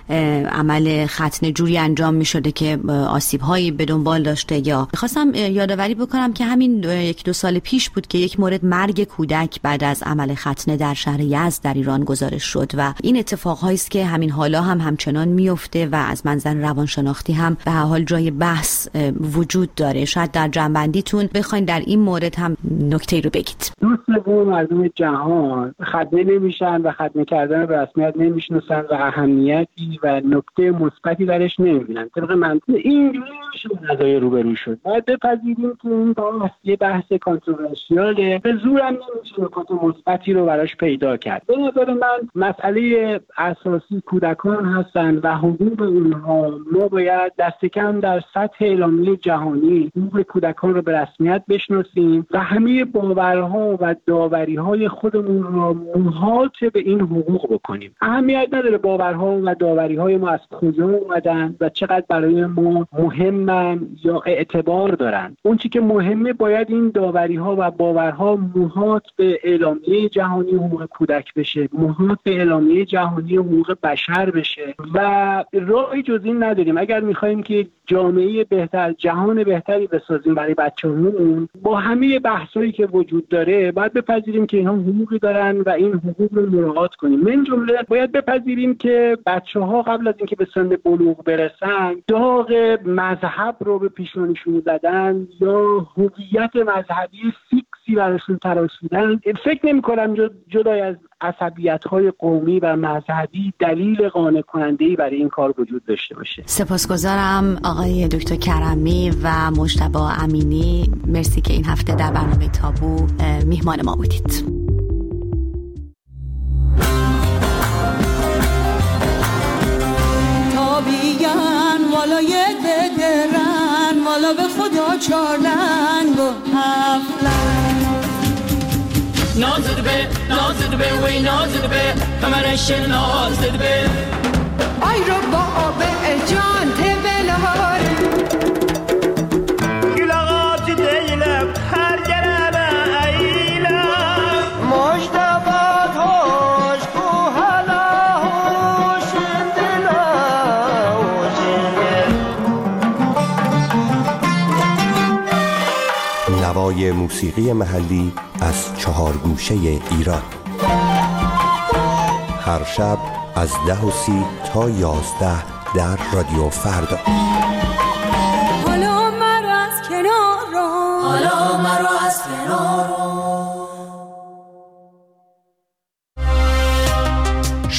عمل ختنه جوری انجام می شده که آسیب هایی به دنبال داشته، یا میخواستم یادآوری بکنم که همین یک دو سال پیش بود که یک مورد مرگ کودک بعد از عمل ختنه در شهر یزد در ایران گزارش شد و این اتفاق هایی است که همین حالا هم همچنان میفته و از منظر روانشناختی هم به هر حال جای بحث وجود داره. شاید در جنبندیتون بخواید در این مورد هم نکته رو بگید. دو سوم مردم جهان ختنه نمیشن و ختنه کردن به رسمیت نمیشناسن و اهمیتی و نکته مثبتی درش نمیبینن. طبق من اینجوری نمیشه با قضیه روبرو شد. باید بپذیریم که این بحث یه بحث کانتروورشیاله، به زورم نمیشه نکات مثبتی رو براش پیدا کرد. به نظر من مسئله اساسی کودکان هستن و حقوق اونها. ما باید دست کم در سطح اعلامیه جهانی حقوق کودکان رو به رسمیت بشناسیم و همه باورها و داوری‌های خودمون رو محاط به این حقوق بکنیم. اهمیت نداره باورها و داوری‌های ما از کجا اومدن و چقدر برای ما مهمن یا اعتبار دارن. اون چیزی که مهمه باید این داوری‌ها و باورها محاط به اعلامیه جهانی حقوق کودک بشه، محاط به اعلامیه جهانی حقوق بشر بشه و راهی جز این نداریم. اگر می‌خوایم که جامعه بهتر، جهان بهتری بسازیم برای بچه‌هامون، با همه بحثایی که وجود داره باید بپذیریم که اینها حقوقی دارن و این حقوق رو مراعات کنیم. من جمله باید بپذیریم که بچه‌ها قبل از اینکه به سن بلوغ برسن داغ مذهب رو به پیشونیشون زدن یا هویت مذهبی فیکسی براشون تراشیدن. فکر نمی‌کنم جدای از عصبیت‌های قومی و مذهبی دلیل قانع کننده‌ای برای این کار وجود داشته باشه. سپاسگزارم آقای دکتر کرمی و مجتبی امینی. مرسی که این هفته در برنامه تابو میهمان ما بودید. تابیان والای ددرن والا به خدا چارلنگ و هفلنگ نازد به نازد به وی نازد به کمرش نازد به آی رو با آب جان تبلار گلاغات دیلم هر گرم ایلم مجتبات هاش کو هلا هوش دلا نوای موسیقی محلی از چهار گوشه ایران، هر شب از ده و سی تا یازده در رادیو فردا. حالا مرا از کنار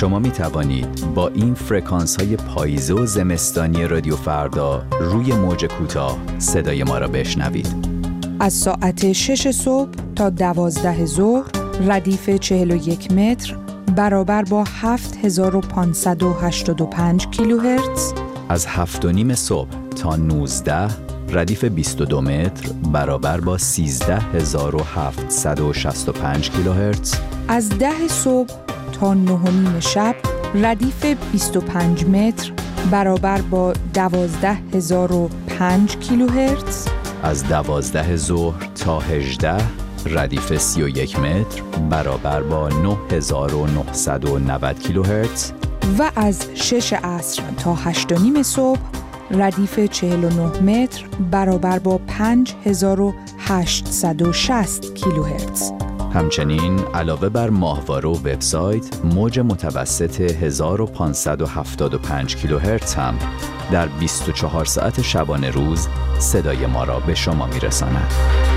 شما می توانید با این فرکانس های پاییزه و زمستانی رادیو فردا روی موج کوتاه صدای ما را بشنوید. از ساعت شش صبح تا دوازده ظهر ردیف چهل و یک متر برابر با هفت هزار و پانصد و هشتاد و پنج کیلوهرتز. از هفت و نیم صبح تا نوزده ردیف بیست و دو متر برابر با سیزده هزار و هفتصد و شصت و پنج کیلوهرتز. از ده صبح تا نه و نیم شب ردیف بیست و پنج متر برابر با دوازده هزار و پنج کیلوهرتز. از دوازده ظهر تا هجده ردیف سی و یک متر برابر با نه هزار و نهصد و نود کیلوهرتز. و از شش عصر تا هشت و نیم صبح ردیف چهل و نه متر برابر با پنج هزار و هشتصد و شصت کیلوهرتز. همچنین علاوه بر ماهواره و وبسایت، موج متوسط هزار و پانصد و هفتاد و پنج کیلوهرتز هم در بیست و چهار ساعت شبانه روز صدای ما را به شما میرساند.